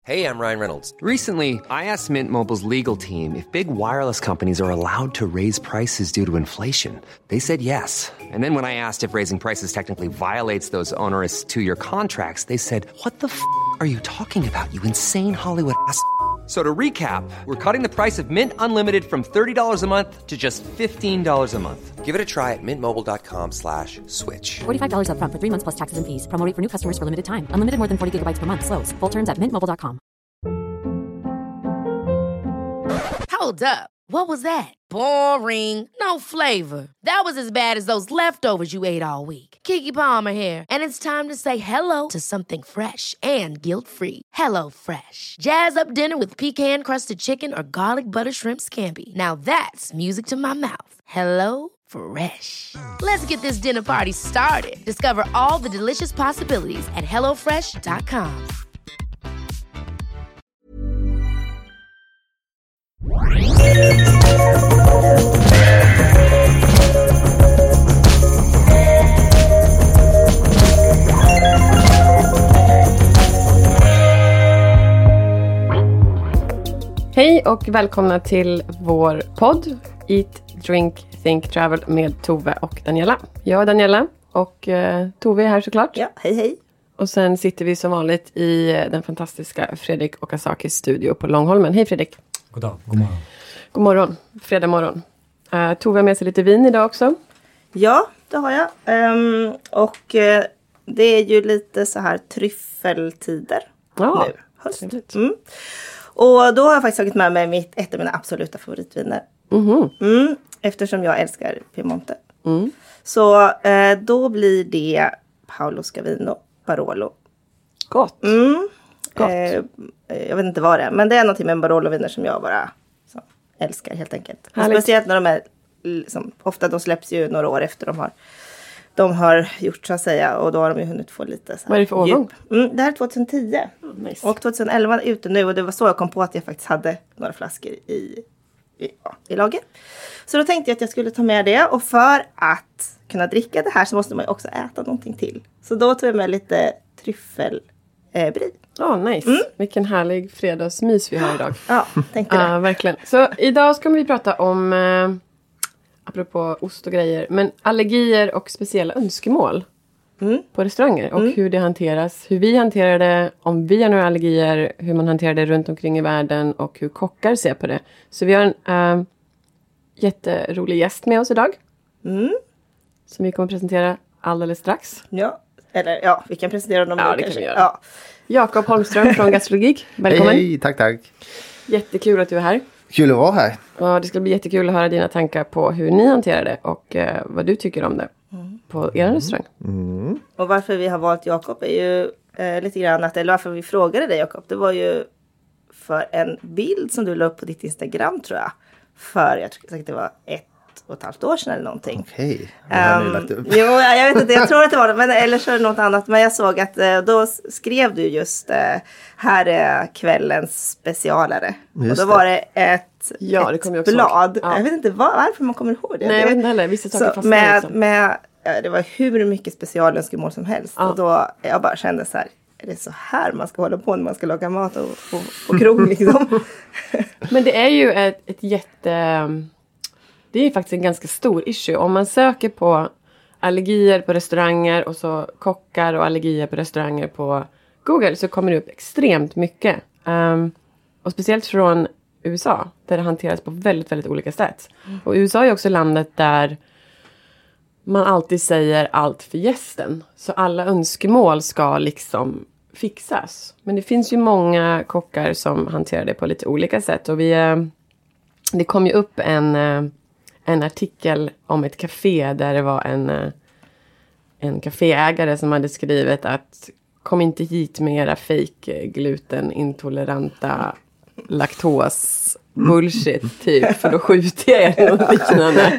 Hey, I'm Ryan Reynolds. Recently, I asked Mint Mobile's legal team if big wireless companies are allowed to raise prices due to inflation. They said yes. And then when I asked if raising prices technically violates those onerous two-year contracts, they said, "What the are you talking about, you insane Hollywood ass?" So to recap, we're cutting the price of Mint Unlimited from $30 a month to just $15 a month. Give it a try at mintmobile.com/switch. $45 up front for 3 months plus taxes and fees. Promo rate for new customers for limited time. Unlimited more than 40 gigabytes per month. Slows full terms at mintmobile.com. Hold up. What was that? Boring. No flavor. That was as bad as those leftovers you ate all week. Keke Palmer here. And it's time to say hello to something fresh and guilt-free. Hello Fresh. Jazz up dinner with pecan-crusted chicken or garlic butter shrimp scampi. Now that's music to my mouth. Hello Fresh. Let's get this dinner party started. Discover all the delicious possibilities at hellofresh.com. Hej och välkomna till vår podd Eat, Drink, Think, Travel med Tove och Daniela. Jag är Daniela och Tove är här såklart. Ja, hej hej. Och sen sitter vi som vanligt i den fantastiska Fredrik Okazakis studio på Långholmen. Hej Fredrik. God dag, god morgon. God morgon, fredag morgon. Tove har med sig lite vin idag också. Ja, det har jag. Det är ju lite så här tryffeltider nu. Höst. Och då har jag faktiskt tagit med mig ett av mina absoluta favoritviner. Eftersom jag älskar Piemonte. Så då blir det Paolo Scavino Barolo. Gott. Gott. Jag vet inte vad det är. Men det är någonting med Barolo-viner som jag bara älskar helt enkelt. Speciellt när de är liksom, ofta de släpps ju några år efter de har gjort så att säga. Och då har de ju hunnit få lite så här. Vad är det för årgång? Det här är 2010. Nice. Och 2011 är ute nu. Och det var så jag kom på att jag faktiskt hade några flaskor i lager. Så då tänkte jag att jag skulle ta med det. Och för att kunna dricka det här så måste man ju också äta någonting till. Så då tog jag med lite tryffelbrie. Nice. Vilken härlig fredagsmys vi har idag. Ja, tänkte det. Verkligen. Så idag ska vi prata om, apropå ost och grejer, men allergier och speciella önskemål på restauranger. Och hur det hanteras, hur vi hanterar det, om vi har några allergier, hur man hanterar det runt omkring i världen och hur kockar ser på det. Så vi har en jätterolig gäst med oss idag. Som vi kommer presentera alldeles strax. Ja, vi kan presentera dem. Ja, det kan vi göra. Ja. Jakob Holmström från Gastrologik. Välkommen. Hej, tack. Jättekul att du är här. Kul att vara här. Och det ska bli jättekul att höra dina tankar på hur ni hanterar det och vad du tycker om det på er restaurang. Och varför vi har valt Jakob är ju lite grann eller varför vi frågade dig Jakob, det var ju för en bild som du la upp på ditt Instagram tror jag. För jag tror att det var 1,5 år sedan eller någonting. Okej, vad har ni lagt upp? Jo, jag vet inte, jag tror att det var det, men eller så är det något annat. Men jag såg att då skrev du just här är kvällens specialare. Just och då var det ett blad. Ja. Jag vet inte varför man kommer ihåg det. Nej, jag vet inte heller. Vissa saker fastnar det var hur mycket specialönskemål som helst. Och då jag bara kände så här, är det så här man ska hålla på när man ska laga mat och krog liksom? Men det är ju ett det är faktiskt en ganska stor issue. Om man söker på allergier på restauranger och så kockar och allergier på restauranger på Google så kommer det upp extremt mycket. Och speciellt från USA där det hanteras på väldigt, väldigt olika sätt. Och USA är också landet där man alltid säger allt för gästen. Så alla önskemål ska liksom fixas. Men det finns ju många kockar som hanterar det på lite olika sätt. Och det kom ju upp en artikel om ett café där det var en kaféägare som hade skrivit att kom inte hit med era fake glutenintoleranta laktos bullshit typ, för då skjuter jag er och liknande.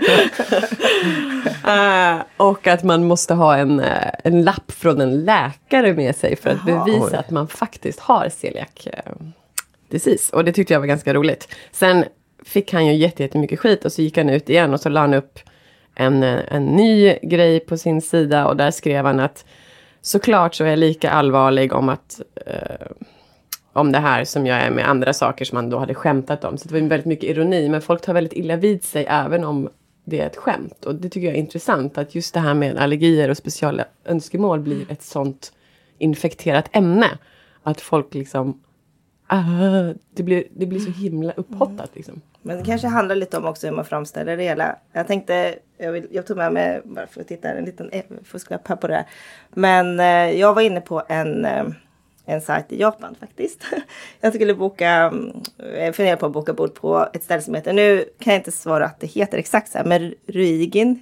Och att man måste ha en lapp från en läkare med sig för att bevisa att man faktiskt har celiac disease. Och det tyckte jag var ganska roligt. Sen fick han ju jättemycket skit och så gick han ut igen och så la han upp en ny grej på sin sida och där skrev han att såklart så är jag lika allvarlig om att om det här som jag är med andra saker som man då hade skämtat om. Så det var väldigt mycket ironi. Men folk tar väldigt illa vid sig även om det är ett skämt. Och det tycker jag är intressant. Att just det här med allergier och speciella önskemål blir ett sånt infekterat ämne. Att folk liksom... det blir så himla upphottat liksom. Men det kanske handlar lite om också hur man framställer det hela. Jag tänkte, jag tog med mig bara för att titta en liten fusklapp här på det här. Men jag var inne på en sajt i Japan faktiskt. Jag skulle funderar på att boka bord på ett ställe som heter, nu kan jag inte svara att det heter exakt så här, men Ruijin.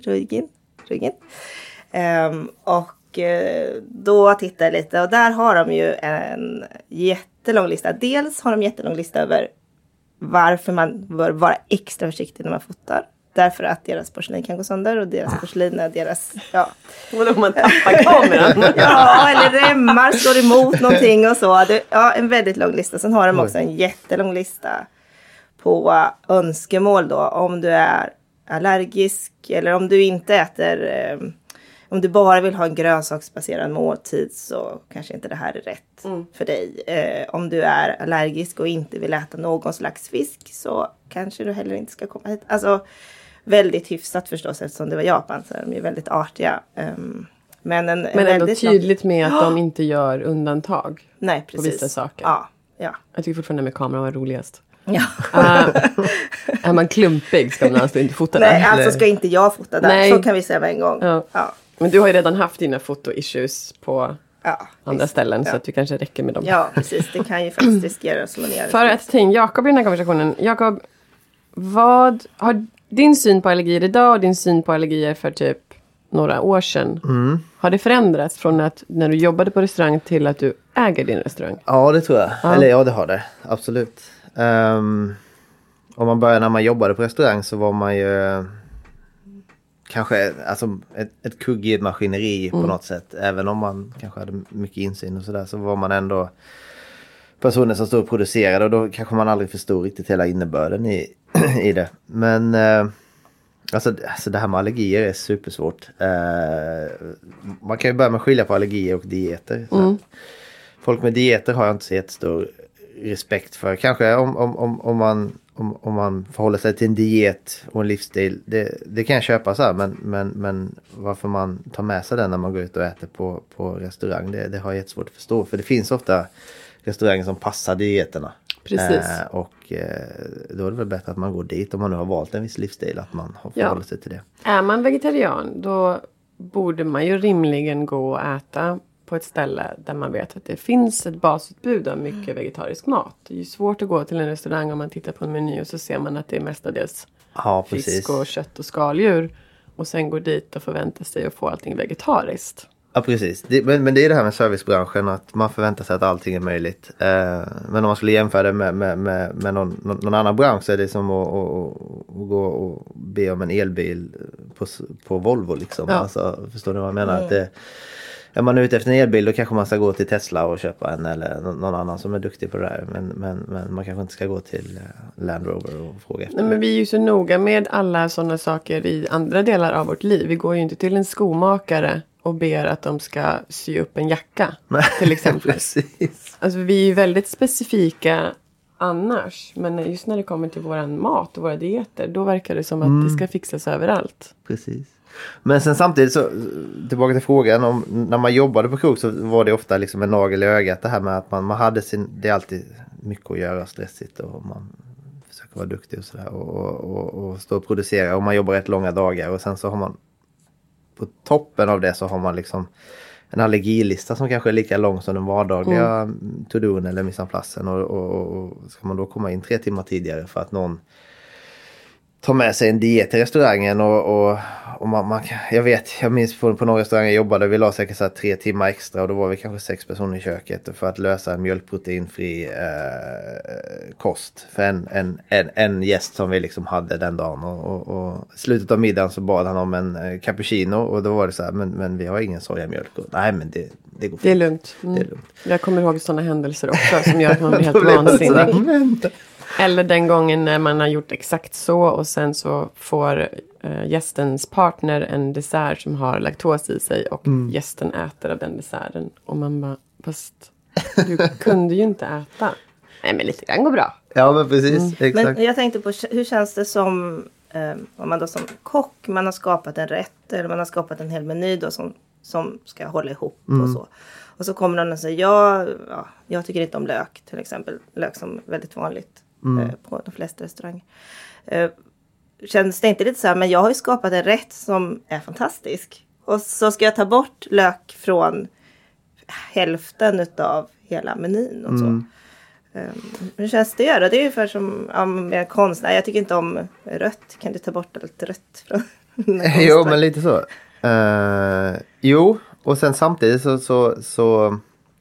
Och då tittar jag lite och där har de ju en jättelång lista. Dels har de jättelång lista över varför man bör vara extra försiktig när man fotar. Därför att deras porslin kan gå sönder och deras porslin är deras, ja. Och då man tappar kameran. Ja, eller remmar står emot någonting och så. En väldigt lång lista. Sen har de också en jättelång lista på önskemål då. Om du är allergisk eller om du inte äter... Om du bara vill ha en grönsaksbaserad måltid så kanske inte det här är rätt för dig. Om du är allergisk och inte vill äta någon slags fisk så kanske du heller inte ska komma hit. Alltså väldigt hyfsat förstås eftersom det var Japan så är de ju väldigt artiga. Men ändå tydligt med att de inte gör undantag. Nej, precis. På vissa saker. Ja. Jag tycker fortfarande med kameran var roligast. Ja. Är man klumpig ska man alltså inte fota där. Nej, alltså ska inte jag fota där. Nej. Så kan vi säga med en gång. Ja. Men du har ju redan haft dina foto-issues på andra ställen. Så att du kanske räcker med dem. Ja, precis. Det kan ju faktiskt riskera att slå ner. För att tänka Jakob i den här konversationen. Jakob, vad har din syn på allergier idag och din syn på allergier för typ några år sedan? Har det förändrats från att när du jobbade på restaurang till att du äger din restaurang? Ja, det tror jag. Ja. Eller ja, det har det. Absolut. Om man börjar när man jobbade på restaurang så var man ju... kanske alltså ett kugg i ett maskineri på något sätt. Även om man kanske hade mycket insyn och sådär så var man ändå personer som stod och producerade och då kanske man aldrig förstod riktigt hela innebörden i det. Men alltså det här med allergier är supersvårt. Man kan ju börja med att skilja på allergier och dieter. Folk med dieter har jag inte så jättestor respekt för. Kanske om man förhåller sig till en diet och en livsstil, det kan jag köpa så här, men varför man tar med sig den när man går ut och äter på restaurang, det har jag jättesvårt att förstå. För det finns ofta restauranger som passar dieterna. Precis. Då är det väl bättre att man går dit om man nu har valt en viss livsstil, att man har förhållit sig till det. Är man vegetarian, då borde man ju rimligen gå och äta på ett ställe där man vet att det finns ett basutbud av mycket vegetarisk mat. Det är ju svårt att gå till en restaurang om man tittar på en meny och så ser man att det är mestadels fisk och kött och skaldjur. Och sen går dit och förväntar sig att få allting vegetariskt. Ja, precis. Men det är det här med servicebranschen, att man förväntar sig att allting är möjligt. Men om man skulle jämföra det med någon annan bransch så är det som att gå och be om en elbil på Volvo liksom. Ja. Alltså, förstår du vad jag menar? Att är man ute efter en elbil då kanske man ska gå till Tesla och köpa en eller någon annan som är duktig på det där. Men man kanske inte ska gå till Land Rover och fråga efter. Nej, men vi är ju så noga med alla sådana saker i andra delar av vårt liv. Vi går ju inte till en skomakare och ber att de ska sy upp en jacka till exempel. Precis. Alltså vi är ju väldigt specifika annars. Men just när det kommer till våran mat och våra dieter, då verkar det som att det ska fixas överallt. Precis. Men sen samtidigt så, tillbaka till frågan om när man jobbade på krog så var det ofta liksom en nagel i ögat det här med att man hade det är alltid mycket att göra, stressigt och man försöker vara duktig och sådär och stå och producera och man jobbar rätt långa dagar och sen så har man på toppen av det så har man liksom en allergilista som kanske är lika lång som den vardagliga to-doen eller missanplassen och ska man då komma in 3 timmar tidigare för att någon tar med sig en diet till restaurangen och jag minns på några restauranger jag jobbade, vi la säkert så här 3 timmar extra och då var vi kanske 6 personer i köket för att lösa en mjölkproteinfri kost för en gäst som vi liksom hade den dagen och i slutet av middagen så bad han om en cappuccino och då var det så här, men vi har ingen sojamjölk. Nej, men det går fint. Det är lugnt. Det är lugnt. Jag kommer ihåg sådana händelser också som gör att man blir helt vansinnig. Eller den gången när man har gjort exakt så och sen så får gästens partner en dessert som har laktos i sig och gästen äter av den desserten. Och man bara, fast Du kunde ju inte äta. Nej, men lite grann går bra. Ja, men precis. Exakt. Men jag tänkte på, hur känns det som, om man då som kock, man har skapat en rätt eller man har skapat en hel meny då som ska hålla ihop och så. Och så kommer någon och säger, jag tycker inte om lök till exempel. Lök som är väldigt vanligt på de flesta restauranger. Känns det inte lite så här, men jag har ju skapat en rätt som är fantastisk. Och så ska jag ta bort lök från hälften utav hela menyn och så. Hur känns det då? Det är ungefär som med konstnär. Jag tycker inte om rött. Kan du ta bort allt rött från Jo, men lite så. Jo, och sen samtidigt så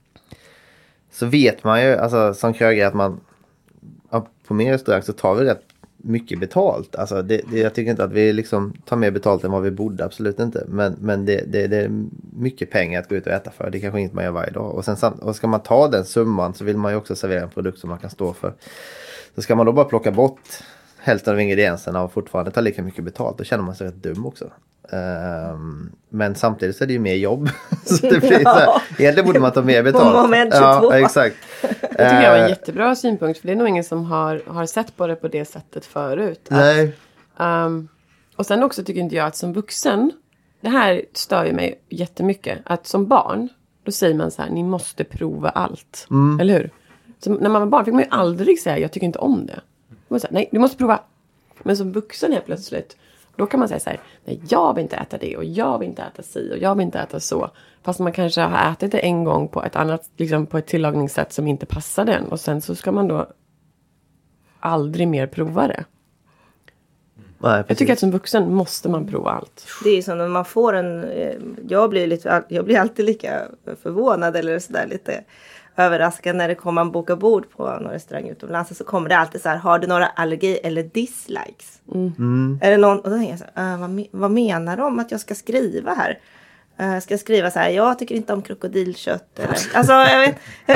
vet man ju, alltså som krögare, att man på min restaurang så tar vi rätt mycket betalt. Alltså jag tycker inte att vi liksom tar mer betalt än vad vi borde, absolut inte. Men det är mycket pengar att gå ut och äta för. Det är kanske inget man gör varje dag. Och ska man ta den summan så vill man ju också servera en produkt som man kan stå för. Så ska man då bara plocka bort hälften av ingredienserna och fortfarande ta lika mycket betalt, då känner man sig rätt dum också. Men samtidigt så är det ju mer jobb. Så det blir så här, egentligen borde man ta mer betalt. Moment 22. Ja, exakt. Det tycker jag var en jättebra synpunkt. För det är nog ingen som har sett på det på det sättet förut. Nej. Och sen också tycker inte jag att som vuxen, det här stör ju mig jättemycket. Att som barn, då säger man så här, ni måste prova allt. Eller hur? Så när man var barn fick man ju aldrig säga, jag tycker inte om det. Man säger, nej, du måste prova. Men som vuxen helt plötsligt, då kan man säga så här, nej, jag vill inte äta det och jag vill inte äta si och jag vill inte äta så. Fast man kanske har ätit det en gång på ett annat, liksom på ett tillagningssätt som inte passar den. Och sen så ska man då aldrig mer prova det. Nej, jag tycker att som vuxen måste man prova allt. Det är som när man får jag blir alltid lika förvånad eller sådär lite överraskad när det kommer man boka bord på någon restaurang utomlands, så kommer det alltid så här, har du några allergi eller dislikes? Är det någon, och då tänker jag så här, vad menar de att jag ska skriva här? Ska jag skriva så här, jag tycker inte om krokodilkött eller, alltså jag vet.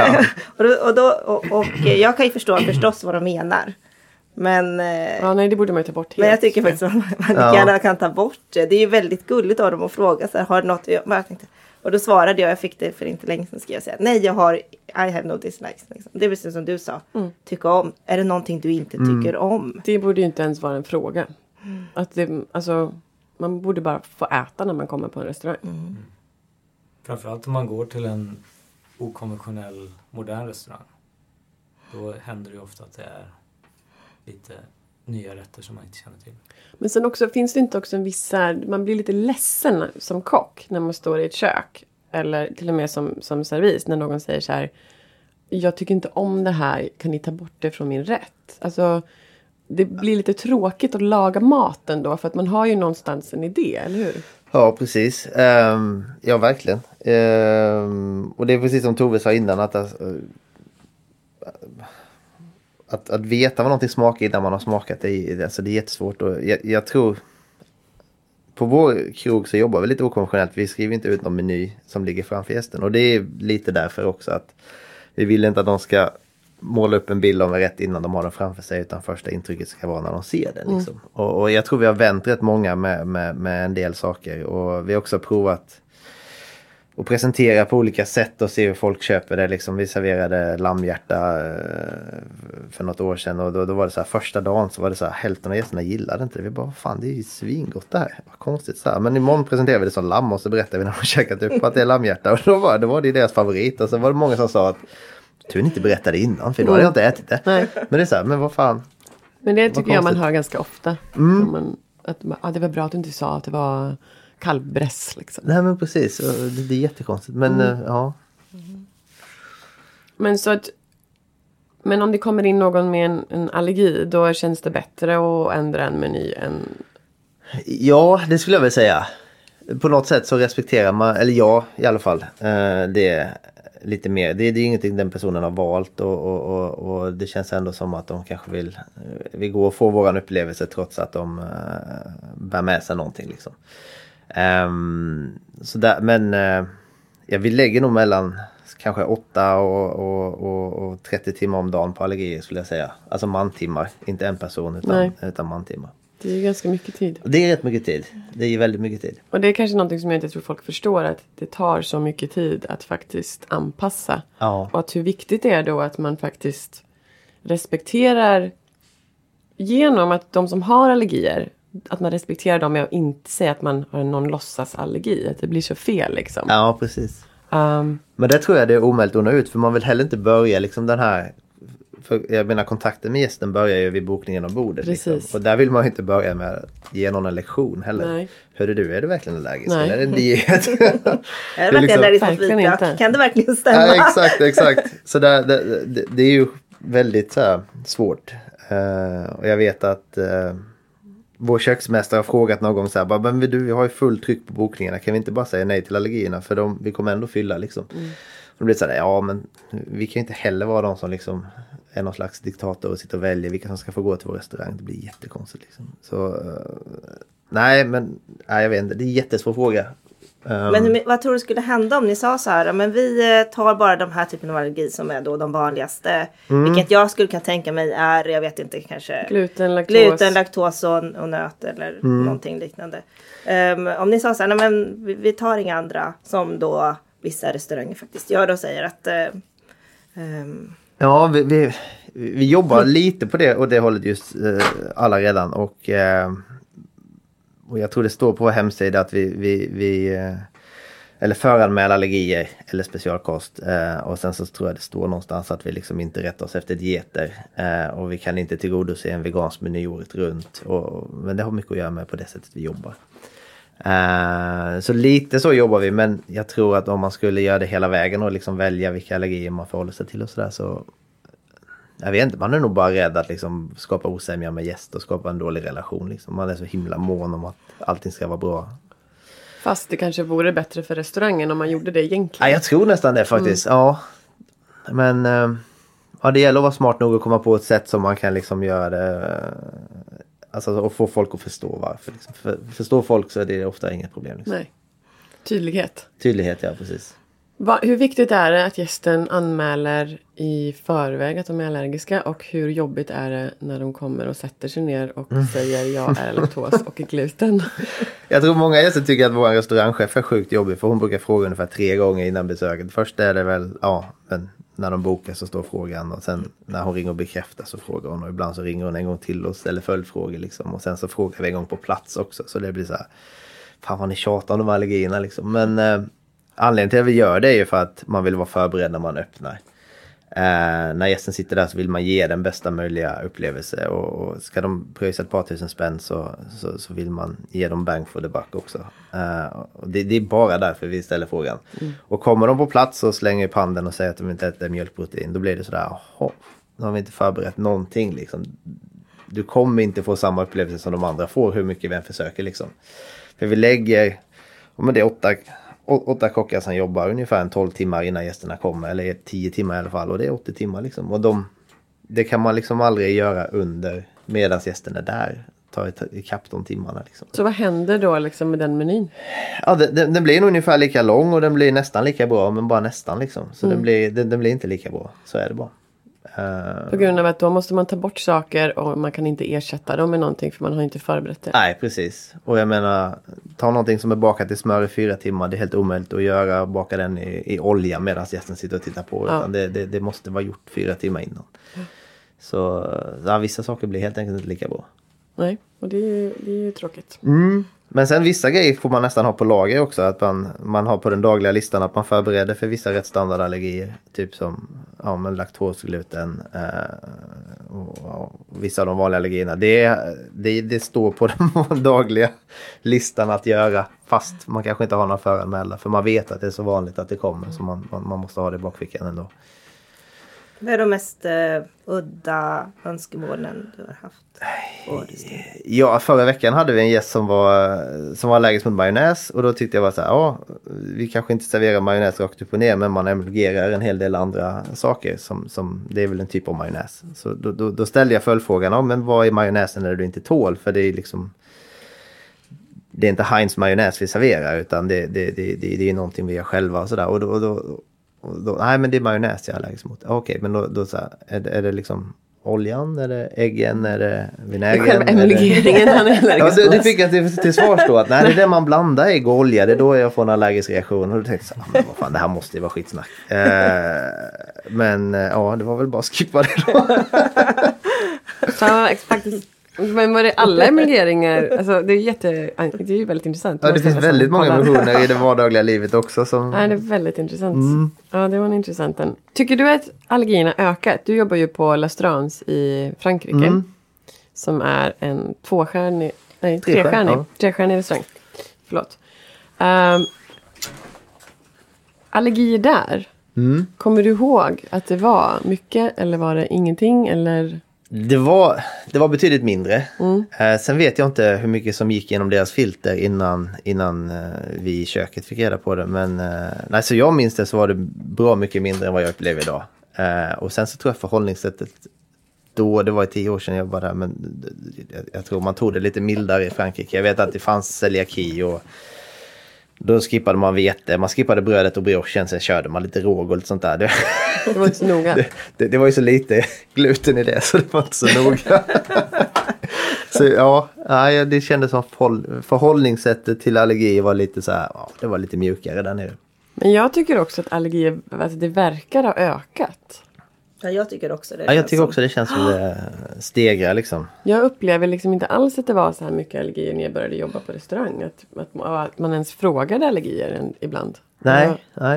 och jag kan ju förstås vad de menar. Men nej, det borde man ju ta bort helt. Men jag tycker faktiskt att man gärna kan ta bort det. Det är ju väldigt gulligt av dem att fråga så här, har du något jag tänkte. Och då svarade jag fick det för inte länge sedan, skrev jag säga, nej, I have no dislikes. Liksom. Det är precis som du sa, tycka om. Är det någonting du inte tycker om? Det borde ju inte ens vara en fråga. Att man borde bara få äta när man kommer på en restaurang. Framförallt om man går till en okonventionell modern restaurang. Då händer det ju ofta att det är lite nya rätter som man inte känner till. Men sen också, finns det inte också en viss man blir lite ledsen som kock när man står i ett kök. Eller till och med som servis när någon säger så här, jag tycker inte om det här, kan ni ta bort det från min rätt? Alltså, det blir lite tråkigt att laga maten då, för att man har ju någonstans en idé, eller hur? Ja, precis. Ja, verkligen. Och det är precis som Tove sa innan, att veta vad någonting smakar innan man har smakat det, alltså det är jättesvårt. Och jag tror, på vår krog så jobbar vi lite okonventionellt. Vi skriver inte ut någon meny som ligger framför gästen. Och det är lite därför också att vi vill inte att de ska måla upp en bild av en rätt innan de har den framför sig, utan första intrycket ska vara när de ser den. Liksom. Och jag tror vi har vänt rätt många med en del saker. Och vi har också provat och presentera på olika sätt och se hur folk köper det. Liksom, vi serverade lammhjärta för något år sedan, och då var det så här, första dagen så var det så här, hälften av gästerna gillade inte det. Vi bara, fan, det är ju svingott det här. Vad konstigt så här. Men imorgon presenterade vi det som lamm och så berättade vi när de käkat upp att det är lammhjärta. Och då var det deras favorit. Och så var det många som sa att du inte berättade innan, för då hade jag inte ätit det. Nej. Men det är så här, men vad fan. Men det tycker jag man hör ganska ofta. Det var bra att du inte sa att det var kalvbräss liksom. Nej, men precis. Det är jättekonstigt. Men ja. Men om det kommer in någon med en allergi, då känns det bättre att ändra en meny än... Ja, det skulle jag väl säga. På något sätt så respekterar man, eller jag i alla fall, det lite mer. Det är ingenting den personen har valt, och det känns ändå som att de kanske vill gå och få våran upplevelse trots att de bär med sig någonting liksom. Vi lägger nog mellan kanske 8 och 30 timmar om dagen på allergier, skulle jag säga. Alltså mantimmar, inte en person utan mantimmar. Det är ju ganska mycket tid. Det är rätt mycket tid. Det är väldigt mycket tid. Och det är kanske någonting som jag inte tror folk förstår. Att det tar så mycket tid att faktiskt anpassa. Ja. Och att hur viktigt det är då att man faktiskt respekterar. Genom att de som har allergier. Att man respekterar dem med att inte säga att man har någon låtsasallergi. Att det blir så fel liksom. Ja, precis. Men det tror jag det är omöjligt att nå ut. För man vill heller inte börja liksom den här... För jag menar, kontakten med gästen börjar ju vid bokningen av bordet. Liksom. Och där vill man ju inte börja med att ge någon en lektion heller. Nej. Hörde du, är du verkligen allergisk? Nej. Eller är det en diet? Är det verkligen allergisk mot vitlök? Kan det verkligen stämma? Ja, exakt. Så det är ju väldigt så här, svårt. Och jag vet att vår köksmästare har frågat någon gång så här, men vi har ju fullt tryck på bokningarna. Kan vi inte bara säga nej till allergierna? För vi kommer ändå fylla liksom. Och då blir det så här, ja men vi kan ju inte heller vara de som liksom är någon slags diktator och sitter och väljer vilka som ska få gå till vår restaurang. Det blir jättekonstigt liksom. Så nej, jag vet inte. Det är en jättesvår fråga. Men vad tror du skulle hända om ni sa så här, men vi tar bara de här typen av allergi som är då de vanligaste. Vilket jag skulle kunna tänka mig är, jag vet inte, kanske gluten, laktos och nöt eller någonting liknande. Om ni sa så här, men vi tar inga andra som då vissa restauranger faktiskt gör och säger att... Ja, vi jobbar lite på det och det hållet just alla redan. Och jag tror det står på vår hemsida att vi eller föranmäla allergier eller specialkost. Och sen så tror jag det står någonstans att vi liksom inte rättar oss efter dieter. Och vi kan inte tillgodose en vegansk meny året runt. Men det har mycket att göra med på det sättet vi jobbar. Så lite så jobbar vi, men jag tror att om man skulle göra det hela vägen och liksom välja vilka allergier man förhåller sig till och sådär, så jag vet inte, man är nog bara rädd att liksom skapa osämja med gäster och skapa en dålig relation liksom. Man är så himla mån om att allting ska vara bra. Fast det kanske vore bättre för restaurangen om man gjorde det egentligen. Ja, jag tror nästan det faktiskt, ja. Men det gäller att vara smart nog att komma på ett sätt som man kan liksom göra det. Alltså att få folk att förstå varför. Liksom. Förstår folk så är det ofta inget problem. Liksom. Nej. Tydlighet. Tydlighet, ja precis. Hur viktigt är det att gästen anmäler i förväg att de är allergiska? Och hur jobbigt är det när de kommer och sätter sig ner och säger jag är laktos och gluten? Jag tror många gäster tycker att vår restaurangchef är sjukt jobbig. För hon brukar fråga ungefär 3 gånger innan besöket. Först är det väl, men när de bokar så står frågan. Och sen när hon ringer och bekräftar så frågar hon. Och ibland så ringer hon en gång till och ställer följdfrågor liksom. Och sen så frågar vi en gång på plats också. Så det blir så här, fan vad ni tjatar om de allergierna liksom. Men anledningen till att vi gör det är ju för att man vill vara förberedd när man öppnar. När gästen sitter där så vill man ge den bästa möjliga upplevelse. Och ska de pröjsa ett par tusen spänn så vill man ge dem bang for the buck också. Och det är bara därför vi ställer frågan. Och kommer de på plats och slänger upp handen och säger att de inte äter mjölkprotein, då blir det sådär, nu har vi inte förberett någonting liksom. Du kommer inte få samma upplevelse som de andra får hur mycket vi än försöker liksom. För vi lägger, men det är 8 kockar som jobbar ungefär 12 timmar innan gästerna kommer. Eller 10 timmar i alla fall. Och det är 80 timmar liksom. Och det kan man liksom aldrig göra under medan gästen är där. Ta ikapp de timmarna liksom. Så vad händer då liksom med den menyn? Ja, den blir nog ungefär lika lång och den blir nästan lika bra. Men bara nästan liksom. Så den blir inte lika bra. Så är det bara. På grund av att då måste man ta bort saker och man kan inte ersätta dem med någonting för man har inte förberett det. Nej, precis. Och jag menar, ta någonting som är bakat i smör i 4 timmar. Det är helt omöjligt att baka den i olja medan gästen sitter och tittar på. Ja. Utan det måste vara gjort 4 timmar innan. Så vissa saker blir helt enkelt inte lika bra. Nej, och det är ju tråkigt. Men sen vissa grejer får man nästan ha på lager också. Att man har på den dagliga listan att man förbereder för vissa rätt standardallergier. Typ som laktos, gluten och vissa av de vanliga allergierna. Det står på den dagliga listan att göra. Fast man kanske inte har några föranmälda. För man vet att det är så vanligt att det kommer. Så man måste ha det i bakfickan ändå. Vad är de mest udda önskemålen du har haft? Ja, förra veckan hade vi en gäst som var allergisk mot majonnäs. Och då tyckte jag var så här, vi kanske inte serverar majonnäs rakt upp och ner. Men man emulgerar en hel del andra saker. Som det är väl en typ av majonnäs. Så då ställde jag följdfrågan, men vad är majonnäsen när du inte tål? För det är liksom... Det är inte Heinz majonnäs vi serverar. Utan det är någonting vi gör själva och sådär. Och då, nej men det är majonnäs jag är allergisk mot. Okej, men då så här, är det liksom oljan? Är det äggen? Är det vinägern? Själva emulgeringen han är allergisk ja, det fick jag till svars då. Att nej, det är det man blandar ägg och olja. Det är då jag får en allergisk reaktion. Och då tänkte jag men vad fan, det här måste ju vara skitsnack. Men ja, det var väl bara att skippa det då. Så faktiskt... Men var det alla emulgeringar? Alltså, det är ju väldigt intressant. Ja, det finns väldigt många emulsioner i det vardagliga livet också. Som... Ja, det är väldigt intressant. Ja, det var en intressant en. Tycker du att allergierna ökat? Du jobbar ju på L'Astrance i Frankrike. Som är en trestjärnig restaurang. Förlåt. Allergier där. Kommer du ihåg att det var mycket eller var det ingenting eller... Det var betydligt mindre. Sen vet jag inte hur mycket som gick genom deras filter innan vi i köket fick reda på det. Men så jag minns det så var det bra mycket mindre än vad jag upplever idag. Och sen så tror jag förhållningssättet då, det var 10 år sedan jag var där, men jag tror man tog det lite mildare i Frankrike. Jag vet att det fanns celiaki och då skippade man vete, man skippade brödet och briochen, sen körde man lite råg och lite sånt där. Det var inte så noga. Det var ju så lite gluten i det så det var inte så noga. Så ja, det kändes som förhållningssättet till allergi var lite så här, det var lite mjukare där nere. Men jag tycker också att allergier, alltså det verkar ha ökat. Ja, jag tycker också det. Ja, jag tycker också det känns som det stegrar liksom. Jag upplever liksom inte alls att det var så här mycket allergier när jag började jobba på restaurang. Att man ens frågade allergier ibland. Nej.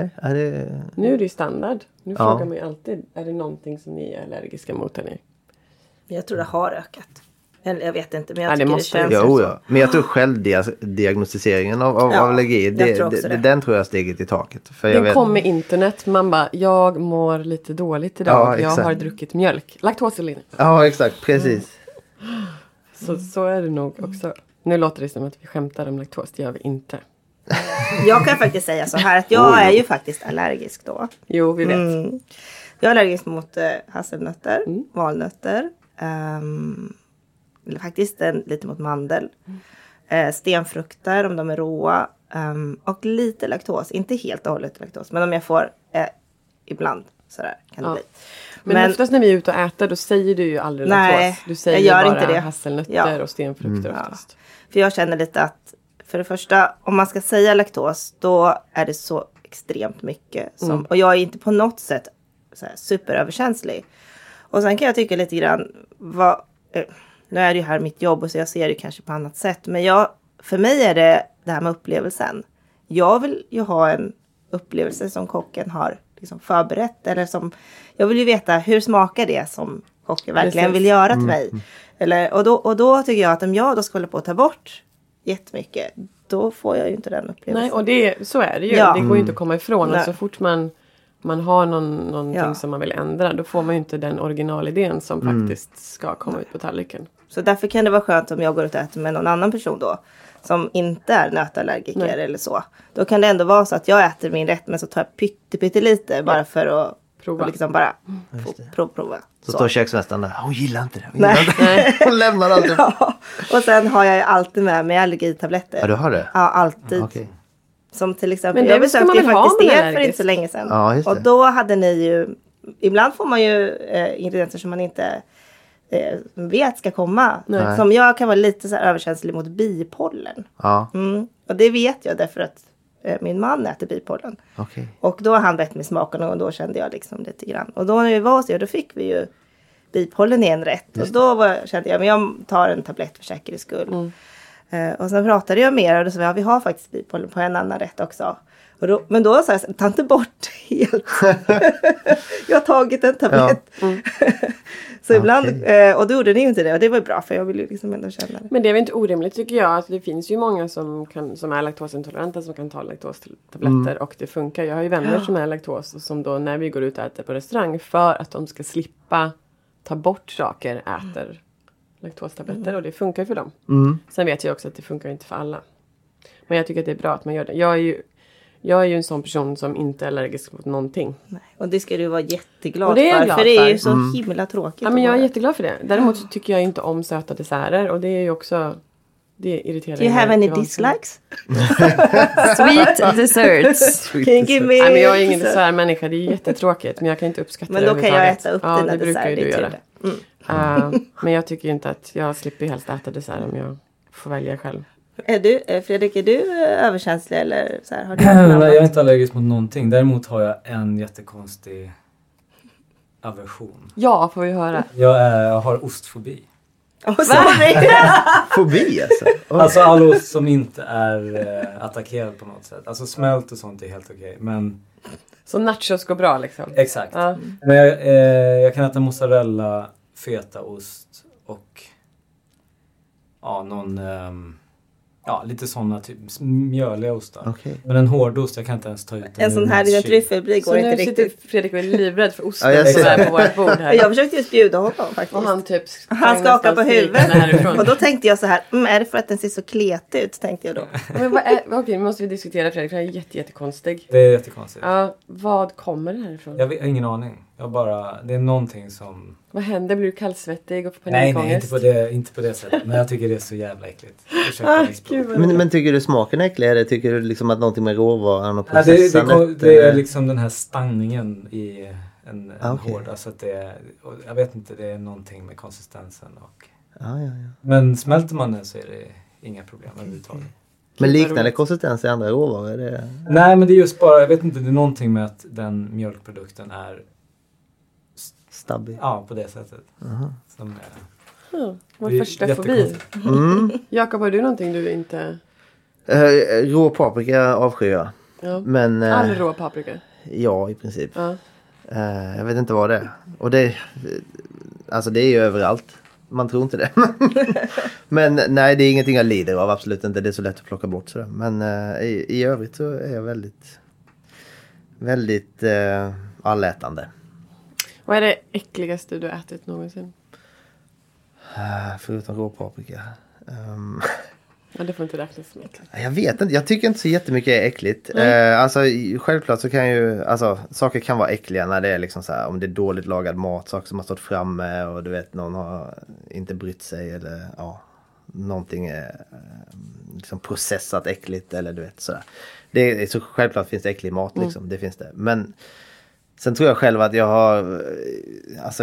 Nu är det ju standard. Nu frågar man ju alltid, är det någonting som ni är allergiska mot eller? Jag tror det har ökat. Eller jag vet inte, men jag tycker det känns ja. Men jag tror självdiagnostiseringen av allergi, den tror jag steget i taket. För den kom med internet, man bara, jag mår lite dåligt idag, jag har druckit mjölk. Laktosintolerans. Ja, exakt, precis. Så är det nog också. Nu låter det som att vi skämtar om laktos, det gör vi inte. Jag kan faktiskt säga så här, att jag är ju faktiskt allergisk då. Jo, vi vet. Jag är allergisk mot hasselnötter, valnötter, eller faktiskt lite mot mandel. Stenfrukter om de är råa. Och lite laktos. Inte helt och hållet laktos. Men om jag får ibland sådär kan det bli. Men oftast när vi är ute och äter då säger du ju aldrig laktos. Du säger jag gör bara inte det. Hasselnötter och stenfrukter oftast. För jag känner lite att för det första, om man ska säga laktos då är det så extremt mycket. Och jag är inte på något sätt så här superöverkänslig. Och sen kan jag tycka lite grann nu är det ju här mitt jobb och så jag ser det kanske på annat sätt. Men för mig är det här med upplevelsen. Jag vill ju ha en upplevelse som kocken har liksom förberett. Eller jag vill ju veta hur smakar det som kocken verkligen vill göra till mig. Och då tycker jag att om jag då ska hålla på att ta bort jättemycket. Då får jag ju inte den upplevelsen. Nej, och så är det ju. Ja. Det går ju inte att komma ifrån. Så fort man har någonting som man vill ändra. Då får man ju inte den originalidén som faktiskt ska komma ut på tallriken. Så därför kan det vara skönt om jag går ut och äter med någon annan person då. Som inte är nötallergiker eller så. Då kan det ändå vara så att jag äter min rätt. Men så tar jag pyttelite bara för att prova. Liksom bara prova. Så står köksmästaren där. Hon gillar inte det. Hon lämnar alltid. Och sen har jag ju alltid med mig allergitabletter. Ja, du har det? Ja, alltid. Okay. Som till exempel, jag besökte ju faktiskt er för inte så länge sedan. Ja, just det. Och då hade ni ju, ibland får man ju ingredienser som man inte vet ska komma. Nej. Som jag kan vara lite så här överkänslig mot bipollen. Ja. Och det vet jag därför att min man äter bipollen. Okay. Och då har han bett mig smaken och då kände jag liksom lite grann. Och då när vi var hos er, då fick vi ju bipollen i en rätt. Och då kände jag, men jag tar en tablett för säkerhets skull. Och sen pratade jag med er och då sa jag, vi har faktiskt bipollen på en annan rätt också. Men då sa jag, ta inte bort helt. Jag har tagit en tablett. Så ibland, och då gjorde ni ju inte det. Och det var bra för jag ville liksom ändå känna det. Men det är väl inte orimligt tycker jag. Att det finns ju många som är laktosintoleranta som kan ta laktostabletter. Och det funkar. Jag har ju vänner som är laktos. Och som då när vi går ut och äter på restaurang. För att de ska slippa ta bort saker äter laktostabletter. Och det funkar för dem. Sen vet jag också att det funkar inte för alla. Men jag tycker att det är bra att man gör det. Jag är ju en sån person som inte är allergisk mot någonting. Nej. Och det ska du vara jätteglad för det är ju så himla tråkigt. Ja, men jag är jätteglad för det. Däremot så tycker jag inte om söta desserter. Och det är ju också Det irriterar Do you have any dislikes? Sweet desserts. Can you give me... Nej, men jag är ingen dessertmänniska. Det är jättetråkigt. Men jag kan inte uppskatta men det. Men då kan jag äta upp dina det brukar desserter. Du göra. Men jag tycker inte att jag slipper helst äta dessert om jag får välja själv. Fredrik, är du överkänslig eller så här? Har du Nej, jag är inte allergisk mot någonting. Däremot har jag en jättekonstig aversion. Ja, får vi höra. Jag har ostfobi. Fobi alltså? Alltså all ost som inte är attackerad på något sätt. Alltså smält och sånt är helt okej. Men... Så nachos går bra liksom? Exakt. Men jag kan äta mozzarella, fetaost och någon... lite sådana typ mjöliga ostar. Okay. Men en hårdost, jag kan inte ens ta ut en sån här liten tryffelbri går inte riktigt. Så nu sitter Fredrik och är livrädd för osten på vårt bord här. Jag försökte just bjuda honom faktiskt. Och han skakar på huvudet. Och då tänkte jag så här, är det för att den ser så kletig ut, tänkte jag då. Men okej, nu måste vi diskutera Fredrik, för det är jättekonstig. Det är jättekonstigt. Ja, vad kommer det härifrån? Jag har ingen aning. Det är någonting som... Vad händer? Blir du kallsvettig och får panikångest? Nej, inte på det sättet. Men jag tycker det är så jävla äckligt. Men tycker du smaken är äcklig? Eller tycker du liksom att någonting med råvaran och processen? Det är liksom den här stangningen i en hård. Alltså att jag vet inte, det är någonting med konsistensen. Ja. Men smälter man den så är det inga problem överhuvudtaget. Men liknande konsistens i andra råvaror? Nej, men det är just bara, jag vet inte, det är någonting med att den mjölkprodukten är stabbig. Ja, på det sättet. Som vår första fobi. Jakob, har du någonting du inte... Rå paprika avskyr jag. Ja. Men, all rå paprika? Ja, i princip. Ja. Jag vet inte vad det är. Och det är ju överallt. Man tror inte det. Men nej, det är ingenting jag lider av. Absolut inte. Det är så lätt att plocka bort sådär. Men i övrigt så är jag väldigt allätande. Vad är det äckligaste du ätit någonsin? Förutom råpaprika. Ja, det får inte räknas som äckligt. Jag vet inte. Jag tycker inte så jättemycket är äckligt. Alltså självklart så kan ju... Alltså saker kan vara äckliga när det är liksom så här, om det är dåligt lagad mat. Saker som har stått framme och du vet någon har inte brytt sig eller någonting är liksom processat äckligt eller du vet sådär. Det är så självklart finns det äcklig mat liksom. Det finns det. Men sen tror jag själv att jag har... Alltså...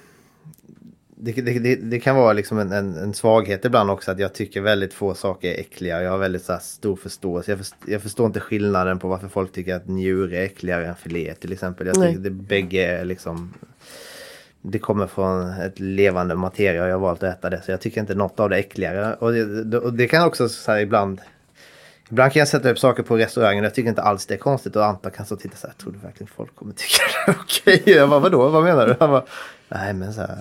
Det kan vara liksom en svaghet ibland också att jag tycker väldigt få saker är äckliga. Jag har väldigt så här stor förståelse. Jag förstår inte skillnaden på varför folk tycker att njure är äckligare än filé till exempel. Jag tycker det bägge är liksom... Det kommer från ett levande materia och jag har valt att äta det. Så jag tycker inte något av det är äckligare. Och det kan också så här ibland kan jag sätta upp saker på restaurangen och jag tycker inte alls det är konstigt. Och Anta kan så titta så här, tror du verkligen folk kommer tycka det är okej? Jag bara, vadå? Vad menar du? Han bara, nej men så här...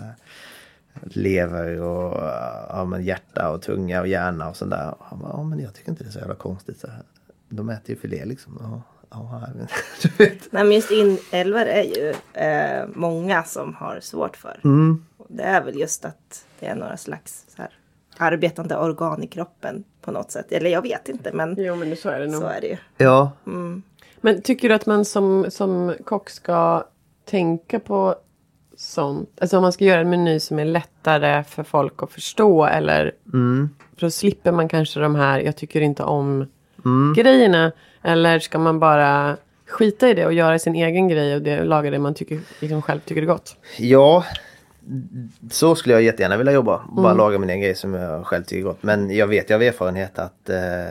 lever och hjärta och tunga och hjärna och sådär. Han bara, men jag tycker inte det är så jävla konstigt så här. De äter ju filé liksom. Du vet. Nej, men just inälvor är ju många som har svårt för. Det är väl just att det är några slags så här, arbetande organ i kroppen på något sätt. Eller jag vet inte, men, jo, men så är det nog. Så är det ju. Ja. Men tycker du att man som kock ska tänka på sånt? Alltså om man ska göra en meny som är lättare för folk att förstå eller då slipper man kanske de här jag tycker inte om grejerna, eller ska man bara skita i det och göra sin egen grej och laga det man tycker, liksom själv tycker är gott? Ja, så skulle jag jättegärna vilja jobba. Bara laga min egen grej som jag själv tycker är gott. Men jag vet av erfarenhet att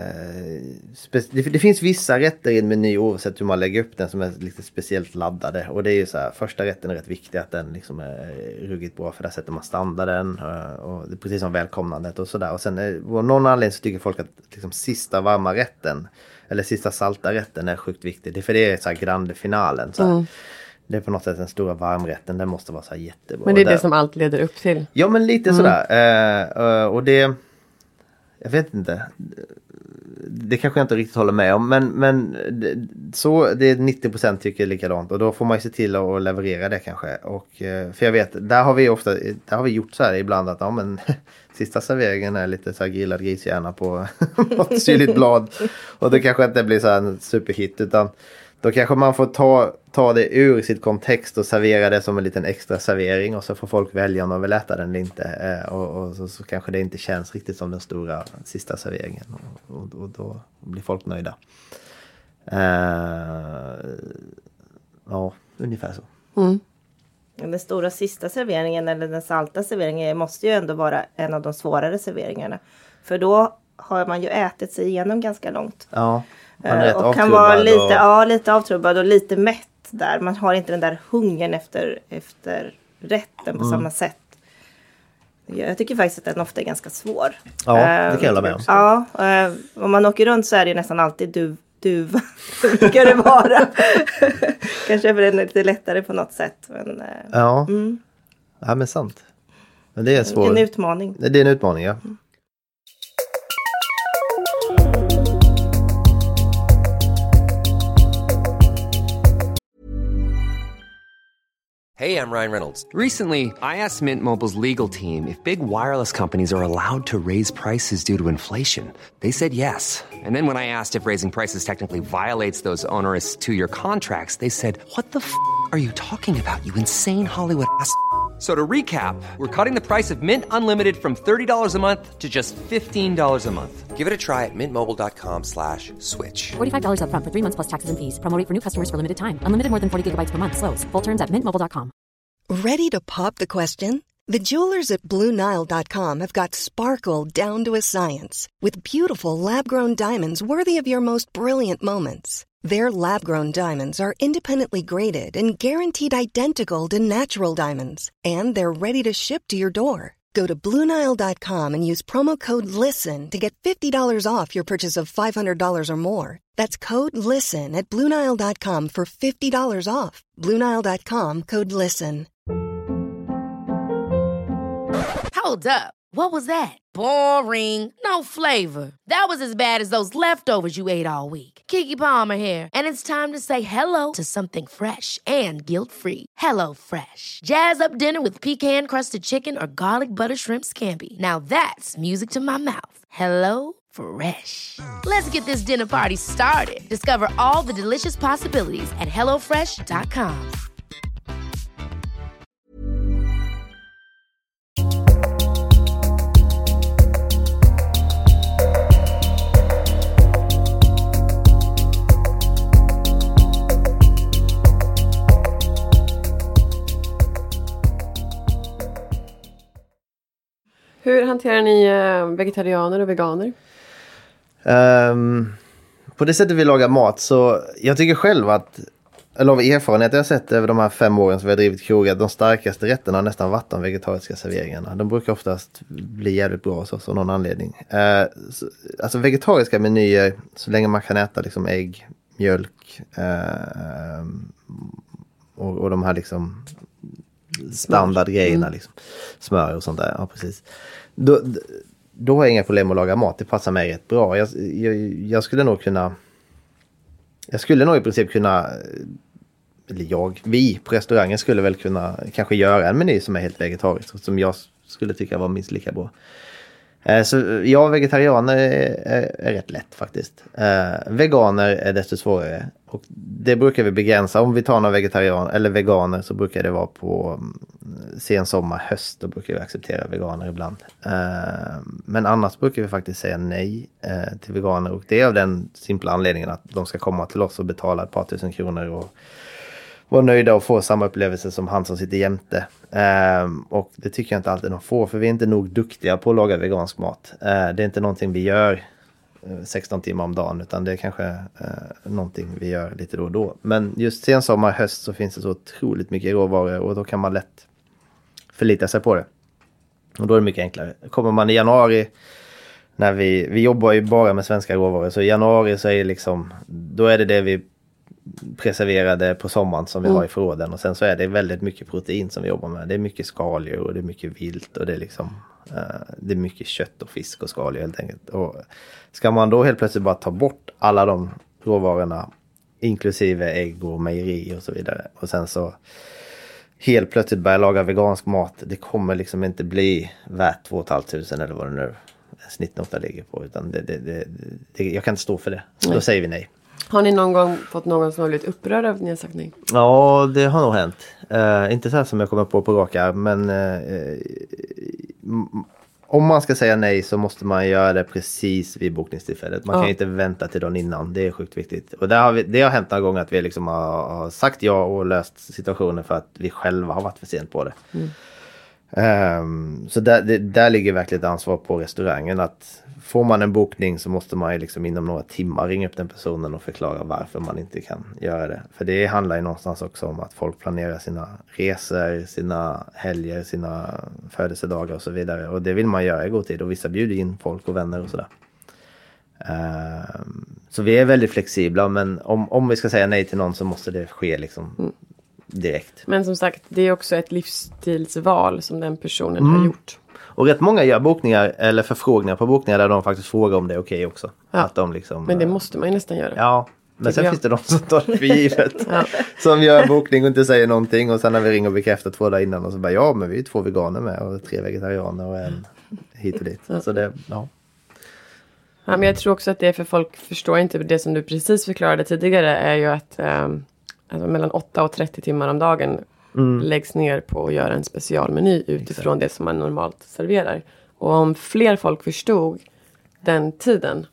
det finns vissa rätter i en meny oavsett hur man lägger upp den som är lite speciellt laddade. Och det är ju så här, första rätten är rätt viktig att den liksom är ruggigt bra, för där sätter man standarden och det är precis som välkomnandet och sådär. Och sen av någon anledning så tycker folk att liksom sista varma rätten eller sista salta rätten är sjukt viktig. Det är för det är så här grande finalen så här. Det är på något sätt den stora varmrätten. Den måste vara så här jättebra. Men det är det som allt leder upp till. Ja, men lite sådär. Och det... Jag vet inte. Det kanske jag inte riktigt håller med om. Men så det är 90% tycker likadant. Och då får man ju se till att leverera det kanske. Och, för jag vet, där har vi gjort så här ibland att sista serveringen är lite så här grillad grishjärna på något syrligt blad. Och det kanske inte blir så här en superhit, utan Då kanske man får ta det ur sitt kontext och servera det som en liten extra servering. Och så får folk välja om de vill äta den eller inte. Och så kanske det inte känns riktigt som den stora sista serveringen. Och då blir folk nöjda. Ja, ungefär så. Mm. Den stora sista serveringen eller den salta serveringen måste ju ändå vara en av de svårare serveringarna. För då har man ju ätit sig igenom ganska långt. Ja, man är rätt och kan vara lite avtrubbad och lite mätt där. Man har inte den där hungern efter rätten på samma sätt. Jag tycker faktiskt att den ofta är ganska svår. Ja, det kan jag hålla med om. Ja, om man åker runt så är det ju nästan alltid duva brukar det vara. Kanske för den är lite lättare på något sätt. Men, ja. Ja, men sant. Men det är svårt. En utmaning. Det är en utmaning, ja. Hey, I'm Ryan Reynolds. Recently, I asked Mint Mobile's legal team if big wireless companies are allowed to raise prices due to inflation. They said yes. And then when I asked if raising prices technically violates those onerous 2-year contracts, they said, "What the f*** are you talking about, you insane Hollywood ass?" So to recap, we're cutting the price of Mint Unlimited from $30 a month to just $15 a month. Give it a try at mintmobile.com/switch. $45 up front for 3 months plus taxes and fees. Promo rate for new customers for limited time. Unlimited more than 40 gigabytes per month. Slows full terms at mintmobile.com. Ready to pop the question? The jewelers at BlueNile.com have got sparkle down to a science with beautiful lab-grown diamonds worthy of your most brilliant moments. Their lab-grown diamonds are independently graded and guaranteed identical to natural diamonds. And they're ready to ship to your door. Go to BlueNile.com and use promo code LISTEN to get $50 off your purchase of $500 or more. That's code LISTEN at BlueNile.com for $50 off. BlueNile.com, code LISTEN. Hold up. What was that? Boring. No flavor. That was as bad as those leftovers you ate all week. Keke Palmer here, and it's time to say hello to something fresh and guilt-free. Hello Fresh. Jazz up dinner with pecan-crusted chicken or garlic butter shrimp scampi. Now that's music to my mouth. Hello Fresh. Let's get this dinner party started. Discover all the delicious possibilities at hellofresh.com. Hur hanterar ni vegetarianer och veganer? På det sättet vi lagar mat så jag tycker själv att, eller av erfarenhet jag har sett över de här 5 åren som vi har drivit krog, att de starkaste rätterna har nästan varit de vegetariska serveringarna. De brukar oftast bli jävligt bra så, av någon anledning. Alltså vegetariska menyer, så länge man kan äta liksom ägg, mjölk och de här liksom standardgrejerna liksom. Smör och sånt där, ja precis. Då har jag inga problem att laga mat. Det passar mig rätt bra. Jag skulle nog i princip kunna, eller vi på restaurangen skulle väl kunna kanske göra en meny som är helt vegetarisk, som jag skulle tycka var minst lika bra. Så vegetarianer är rätt lätt faktiskt. Veganer är desto svårare. Och det brukar vi begränsa. Om vi tar några vegetarianer eller veganer så brukar det vara på sen sommar, höst. Då brukar vi acceptera veganer ibland. Men annars brukar vi faktiskt säga nej till veganer. Och det är av den simpla anledningen att de ska komma till oss och betala ett par tusen kronor och vara nöjda och få samma upplevelse som han som sitter jämte. Och det tycker jag inte alltid de får, för vi är inte nog duktiga på att laga vegansk mat. Det är inte någonting vi gör 16 timmar om dagen, utan det är kanske någonting vi gör lite då och då. Men just sen sommar, höst så finns det så otroligt mycket råvaror och då kan man lätt förlita sig på det. Och då är det mycket enklare. Kommer man i januari, när vi jobbar ju bara med svenska råvaror, så i januari så är det liksom, då är det vi preserverade på sommaren som vi har i förråden, och sen så är det väldigt mycket protein som vi jobbar med. Det är mycket skaldjur och det är mycket vilt och det är liksom det är mycket kött och fisk och skaldjur helt enkelt. Och ska man då helt plötsligt bara ta bort alla de råvarorna inklusive ägg och mejeri och så vidare, och sen så helt plötsligt börja laga vegansk mat, det kommer liksom inte bli värt 2 500 eller vad det nu snittnota ligger på, utan jag kan inte stå för det. Så då säger vi nej. Har ni någon gång fått någon som har blivit upprörd av att ni har sagt nej? Ja, det har nog hänt. Inte så här som jag kommer på raka, men om man ska säga nej så måste man göra det precis vid bokningstillfället. Man kan inte vänta till dagen innan. Det är sjukt viktigt. Och det har hänt några gånger att vi liksom har sagt ja och löst situationer för att vi själva har varit för sent på det. Så där ligger verkligen ett ansvar på restaurangen, att får man en bokning så måste man ju liksom inom några timmar ringa upp den personen och förklara varför man inte kan göra det. För det handlar ju någonstans också om att folk planerar sina resor, sina helger, sina födelsedagar och så vidare. Och det vill man göra i god tid, och vissa bjuder in folk och vänner och sådär. Så vi är väldigt flexibla, men om vi ska säga nej till någon så måste det ske liksom direkt. Men som sagt, det är också ett livsstilsval som den personen har gjort. Och rätt många gör bokningar eller förfrågningar på bokningar där de faktiskt frågar om det är okej också. Ja. Att de liksom, men det måste man ju nästan göra. Ja, men sen finns det de som tar det för givet. Som gör bokning och inte säger någonting. Och sen när vi ringer och bekräftar 2 dagar innan och så bara, ja men vi är 2 veganer med och 3 vegetarianer och en hit och dit. Så det, ja, men jag tror också att det är för folk förstår inte det som du precis förklarade tidigare, är ju att alltså mellan 8 och 30 timmar om dagen läggs ner på att göra en specialmeny utifrån det som man normalt serverar. Och om fler folk förstod den tiden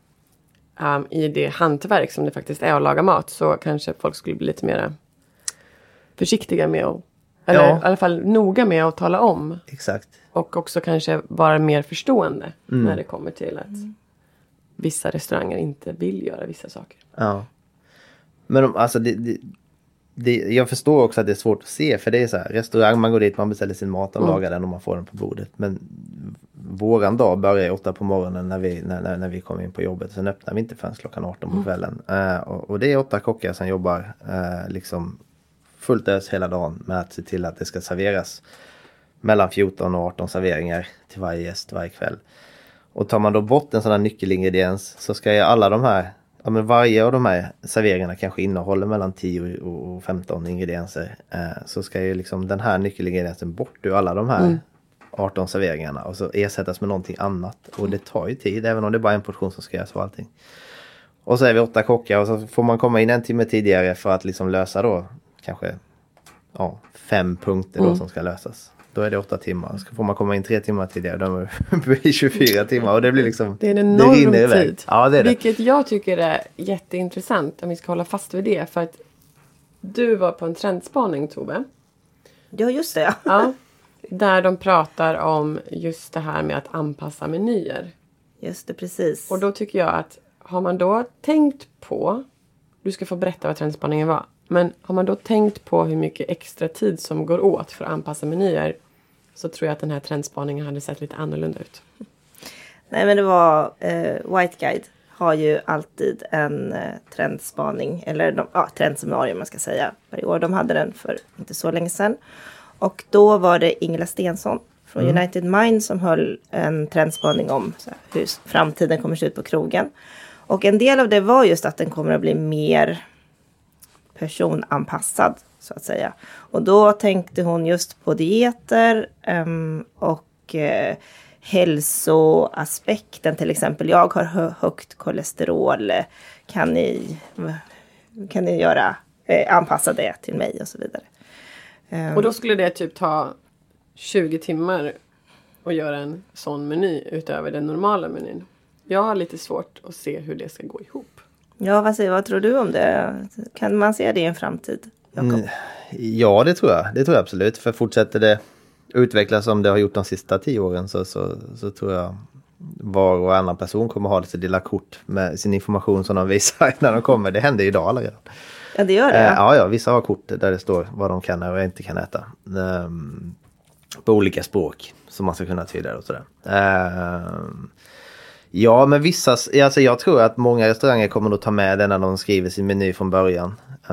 i det hantverk som det faktiskt är att laga mat, så kanske folk skulle bli lite mer försiktiga med att, eller i alla fall noga med att tala om. Exakt. Och också kanske vara mer förstående när det kommer till att vissa restauranger inte vill göra vissa saker. Ja. Men alltså jag förstår också att det är svårt att se, för det är så här, restaurang, man går dit, man beställer sin mat och lagar den och man får den på bordet. Men våran dag börjar 8 på morgonen när vi kommer in på jobbet. Sen öppnar vi inte förrän klockan 18 på kvällen. Och det är 8 kockar som jobbar liksom fullt ös hela dagen med att se till att det ska serveras mellan 14 och 18 serveringar till varje gäst varje kväll. Och tar man då bort en sån här nyckelingrediens, så ska ju alla de här, men varje av de här serveringarna kanske innehåller mellan 10 och 15 ingredienser. Så ska ju liksom den här nyckelingrediensen bort ur alla de här 18 serveringarna och så ersättas med någonting annat. Och det tar ju tid, även om det är bara en portion som ska göras för allting. Och så är vi 8 kockar och så får man komma in 1 timme tidigare för att liksom lösa då kanske 5 punkter då som ska lösas. Då är det 8 timmar. Så får man komma in 3 timmar tidigare. Då är det 24 timmar. Och det blir liksom... Det är en enorm tid. Ja, det är det. Vilket jag tycker är jätteintressant. Om vi ska hålla fast vid det. För att du var på en trendspaning, Tove. Ja, just det. Ja. Där de pratar om just det här med att anpassa menyer. Just det, precis. Och då tycker jag att har man då tänkt på... Du ska få berätta vad trendspaningen var. Men har man då tänkt på hur mycket extra tid som går åt för att anpassa menyer, så tror jag att den här trendspaningen hade sett lite annorlunda ut. Nej, men det var White Guide har ju alltid en trendspaning, eller trendseminarium man ska säga, varje år. De hade den för inte så länge sedan. Och då var det Ingela Stensson från United Mind som höll en trendspaning om hur framtiden kommer se ut på krogen. Och en del av det var just att den kommer att bli mer personanpassad, så att säga. Och då tänkte hon just på dieter och hälsoaspekten. Till exempel, jag har högt kolesterol. Kan ni anpassa det till mig och så vidare. Och då skulle det typ ta 20 timmar att göra en sån meny utöver den normala menyn. Jag har lite svårt att se hur det ska gå ihop. Ja, vad tror du om det? Kan man se det i en framtid, Jakob? Ja, det tror jag. Det tror jag absolut. För fortsätter det utvecklas som det har gjort de sista 10 åren så tror jag var och annan person kommer ha lite lilla kort med sin information som de visar när de kommer. Det händer idag alla redan. Ja, det gör det. Ja, vissa har kort där det står vad de kan och inte kan äta. På olika språk som man ska kunna tyda och sådär. Ja, men vissa, alltså jag tror att många restauranger kommer att ta med den när de skriver sin meny från början.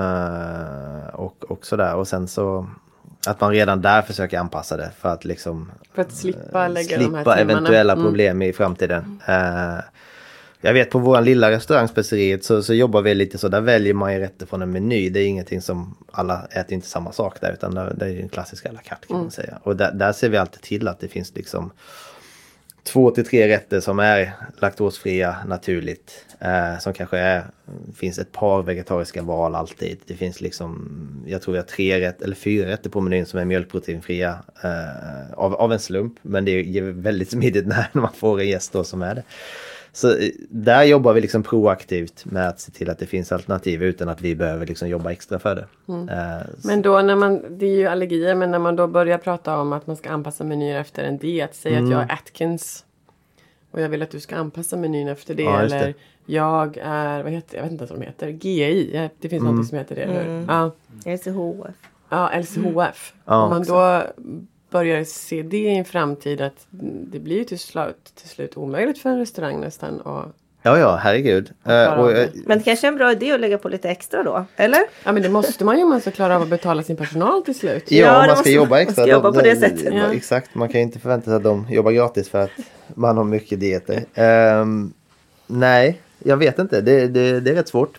Och sådär. Och sen så att man redan där försöker anpassa det för att liksom... För att slippa lägga de här timmarna. Eventuella problem i framtiden. Jag vet på vår lilla restaurang Speceriet så jobbar vi lite så. Där väljer man ju rätt från en meny. Det är ingenting som alla äter inte samma sak där. Utan det är ju en klassisk à la carte kan man säga. Och där ser vi alltid till att det finns liksom 2 till 3 rätter som är laktosfria naturligt. Som kanske finns ett par vegetariska val alltid. Det finns liksom, jag tror vi har 3 rätter eller 4 rätter på menyn som är mjölkproteinfria av en slump. Men det är väldigt smidigt när man får en gäst då som är det. Så där jobbar vi liksom proaktivt med att se till att det finns alternativ utan att vi behöver liksom jobba extra för det. Men då det är ju allergier, men när man då börjar prata om att man ska anpassa menyer efter en diet, säg att jag är Atkins och jag vill att du ska anpassa menyn efter det, eller jag är, jag vet inte vad de heter, GI, det finns något som heter det nu. LCHF. Ja, LCHF. Om man då börjar se det i en framtid att det blir till slut omöjligt för en restaurang nästan. Ja, herregud. Men det kanske är en bra idé att lägga på lite extra då, eller? Ja, men det måste man ju om man ska klara av att betala sin personal till slut. Ja, om man ska jobba extra. Man ska jobba på det sättet. Ja. Exakt, man kan ju inte förvänta sig att de jobbar gratis för att man har mycket dieter. Nej, jag vet inte. Det är rätt svårt.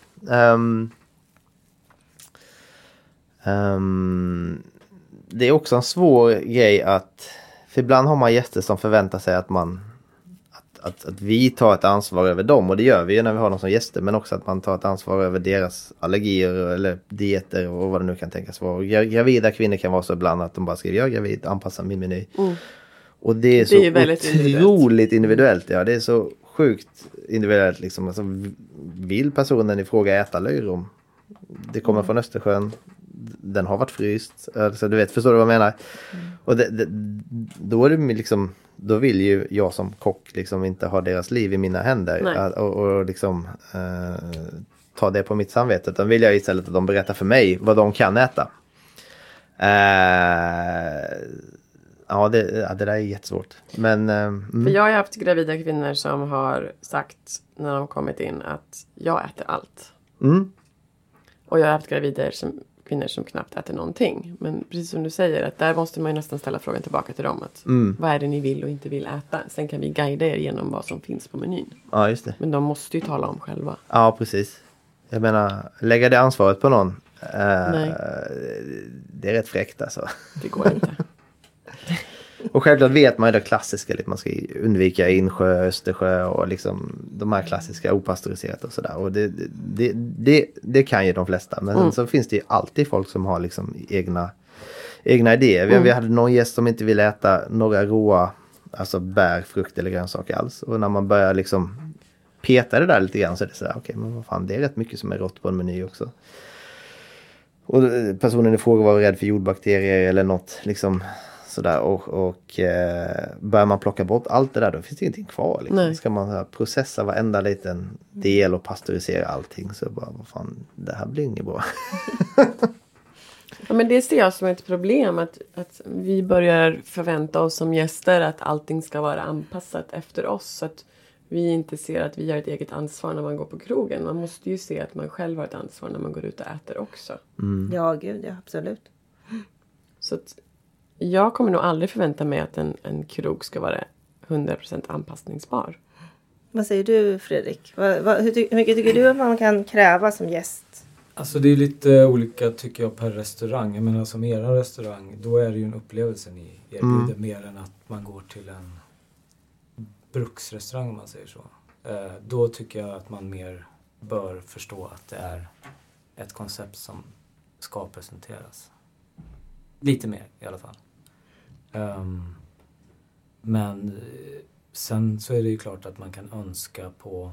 Det är också en svår grej för ibland har man gäster som förväntar sig att att vi tar ett ansvar över dem, och det gör vi ju när vi har dem som gäster, men också att man tar ett ansvar över deras allergier eller dieter och vad det nu kan tänkas vara. Gravida kvinnor kan vara så ibland att de bara skriver jag är gravid, anpassa min meny. Och det är så otroligt individuellt. Ja, det är så sjukt individuellt liksom. Alltså, vill personen i fråga äta löjrom? Det kommer från Östersjön. Den har varit fryst. Alltså, du vet, förstår du vad jag menar? Och då är det liksom, då vill ju jag som kock liksom inte ha deras liv i mina händer och liksom ta det på mitt samvete, utan vill jag istället att de berättar för mig vad de kan äta. Det där är jättesvårt. Men, För jag har haft gravida kvinnor som har sagt när de kommit in att jag äter allt. Och jag har haft kvinnor som knappt äter någonting. Men precis som du säger, att där måste man ju nästan ställa frågan tillbaka till dem. Att vad är det ni vill och inte vill äta? Sen kan vi guida er genom vad som finns på menyn. Ja, just det. Men de måste ju tala om själva. Ja, precis. Jag menar, lägga det ansvaret på någon. Det är rätt fräckt alltså. Det går inte. Och självklart vet man ju det klassiska, man ska undvika insjö, Östersjö och liksom de här klassiska opastöriserat och sådär. Och det kan ju de flesta. Men sen så finns det ju alltid folk som har liksom egna idéer. Vi hade någon gäst som inte ville äta några råa, alltså bär, frukt eller grönsaker alls. Och när man börjar liksom peta det där lite grann så är det sådär, okej, men vad fan, det är rätt mycket som är rått på en meny också. Och personen i fråga var rädd för jordbakterier eller något liksom sådär, och börjar man plocka bort allt det där, då finns det ingenting kvar liksom. Ska man processa varenda liten del och pasteurisera allting, så bara, vad fan, det här blir inget bra. Ja, men det ser jag som ett problem, att vi börjar förvänta oss som gäster att allting ska vara anpassat efter oss, så att vi inte ser att vi har ett eget ansvar när man går på krogen. Man måste ju se att man själv har ett ansvar när man går ut och äter också. Ja, gud, ja, absolut. Så att jag kommer nog aldrig förvänta mig att en krog ska vara 100% anpassningsbar. Vad säger du, Fredrik? Hur mycket tycker du att man kan kräva som gäst? Alltså det är lite olika tycker jag per restaurang. Jag menar som er restaurang, då är det ju en upplevelse ni erbjuder mer än att man går till en bruksrestaurang om man säger så. Då tycker jag att man mer bör förstå att det är ett koncept som ska presenteras. Lite mer i alla fall. Men sen så är det ju klart att man kan önska på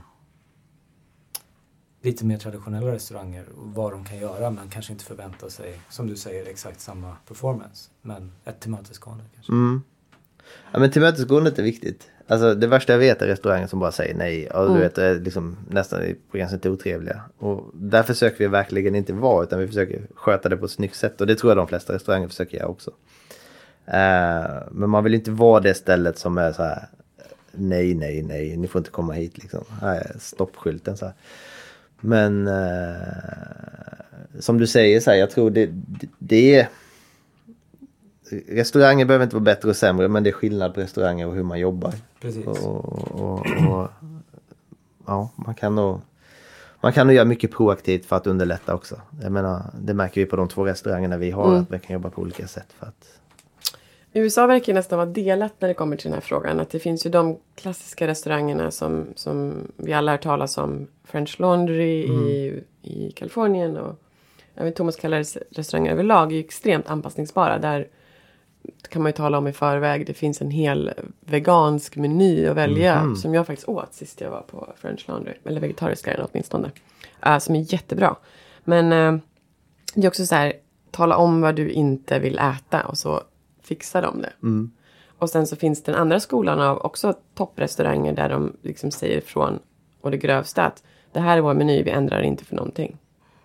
lite mer traditionella restauranger vad de kan göra, men kanske inte förvänta sig, som du säger, exakt samma performance. Men ett tillmötesgående kanske. Ja, men tillmötesgåendet är viktigt. Alltså det värsta jag vet är restauranger som bara säger nej. Och du vet, är liksom nästan på gränsen till otrevliga. Och där försöker vi verkligen inte vara, utan vi försöker sköta det på ett snyggt sätt. Och det tror jag de flesta restauranger försöker göra också. Men man vill inte vara det stället som är så här: nej, ni får inte komma hit liksom. Här, stoppskylten så här. Men som du säger så här, jag tror det är, restauranger behöver inte vara bättre och sämre, men det är skillnad på restauranger och hur man jobbar. Precis. Och ja, man kan nog göra mycket proaktivt för att underlätta också. Jag menar, det märker vi på de 2 restaurangerna vi har, att vi kan jobba på olika sätt för att... USA verkar nästan vara delat när det kommer till den här frågan. Att det finns ju de klassiska restaurangerna som vi alla har talat om. French Laundry i Kalifornien. Och även Thomas Kelleres restauranger överlag är ju extremt anpassningsbara. Där kan man ju tala om i förväg. Det finns en hel vegansk meny att välja. Som jag faktiskt åt sist jag var på French Laundry. Eller vegetariska åtminstone. Som är jättebra. Men det är också så här. Tala om vad du inte vill äta. Och så fixar de det. Och sen så finns den andra skolan av också topprestauranger. Där de liksom säger ifrån. Och det grövsta att. Det här är vår meny. Vi ändrar inte för någonting.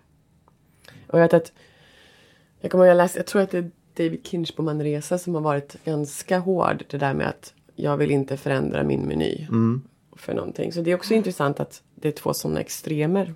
Och jag vet att. Jag tror att det är David Kinch på Manresa som har varit ganska hård. Det där med att jag vill inte förändra min meny för någonting. Så det är också intressant att det är 2 sådana extremer.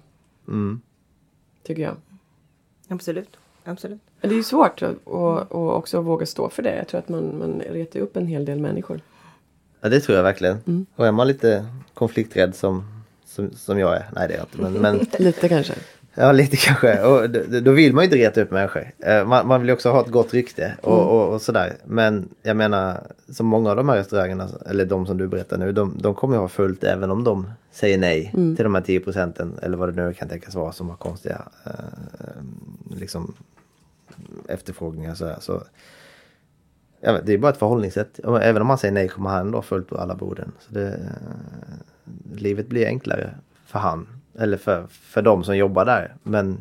Tycker jag. Absolut. Men det är ju svårt att också våga stå för det. Jag tror att man retar upp en hel del människor. Ja, det tror jag verkligen. Och är man lite konflikträdd som jag är. Nej, det är jag inte. Men lite kanske. Ja, lite kanske. Och då vill man ju inte reta upp människor. Man vill ju också ha ett gott rykte och sådär. Men jag menar, som många av de här restaurangerna, eller de som du berättar nu, de kommer ju ha fullt även om de säger nej till de här 10%, eller vad det nu kan tänkas vara som har konstiga liksom efterfrågningar sådär. Så ja, det är bara ett förhållningssätt. Även om man säger nej kommer han då fullt på alla borden. Så livet blir enklare för han. Eller för de som jobbar där. Men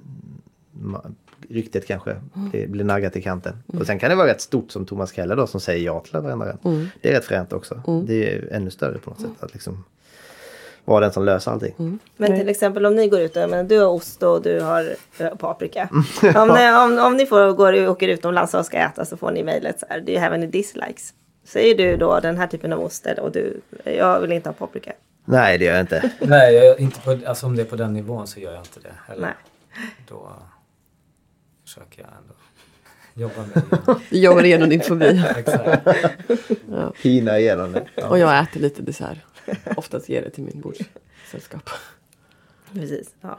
ryktet kanske blir naggat i kanten. Och sen kan det vara rätt stort som Thomas Keller då som säger ja till varandra. Det är rätt fränt också. Det är ännu större på något sätt. Att liksom vara den som löser allting. Men till exempel om ni går ut, men du har ost och du har paprika. Om ni åker utomlands och ska äta så får ni mejlet så här. Do you have any dislikes? Säger du då den här typen av ost och jag vill inte ha paprika. Nej, det gör jag inte. Nej, alltså om det är på den nivån så gör jag inte det heller. Nej. Då försöker jag ändå jobba med det. Jobbar igenom din fobi. Exakt. Ja. Hina igenom det. Ja. Och jag äter lite dessert. Oftast ger det till min bordssällskap. Precis, ja.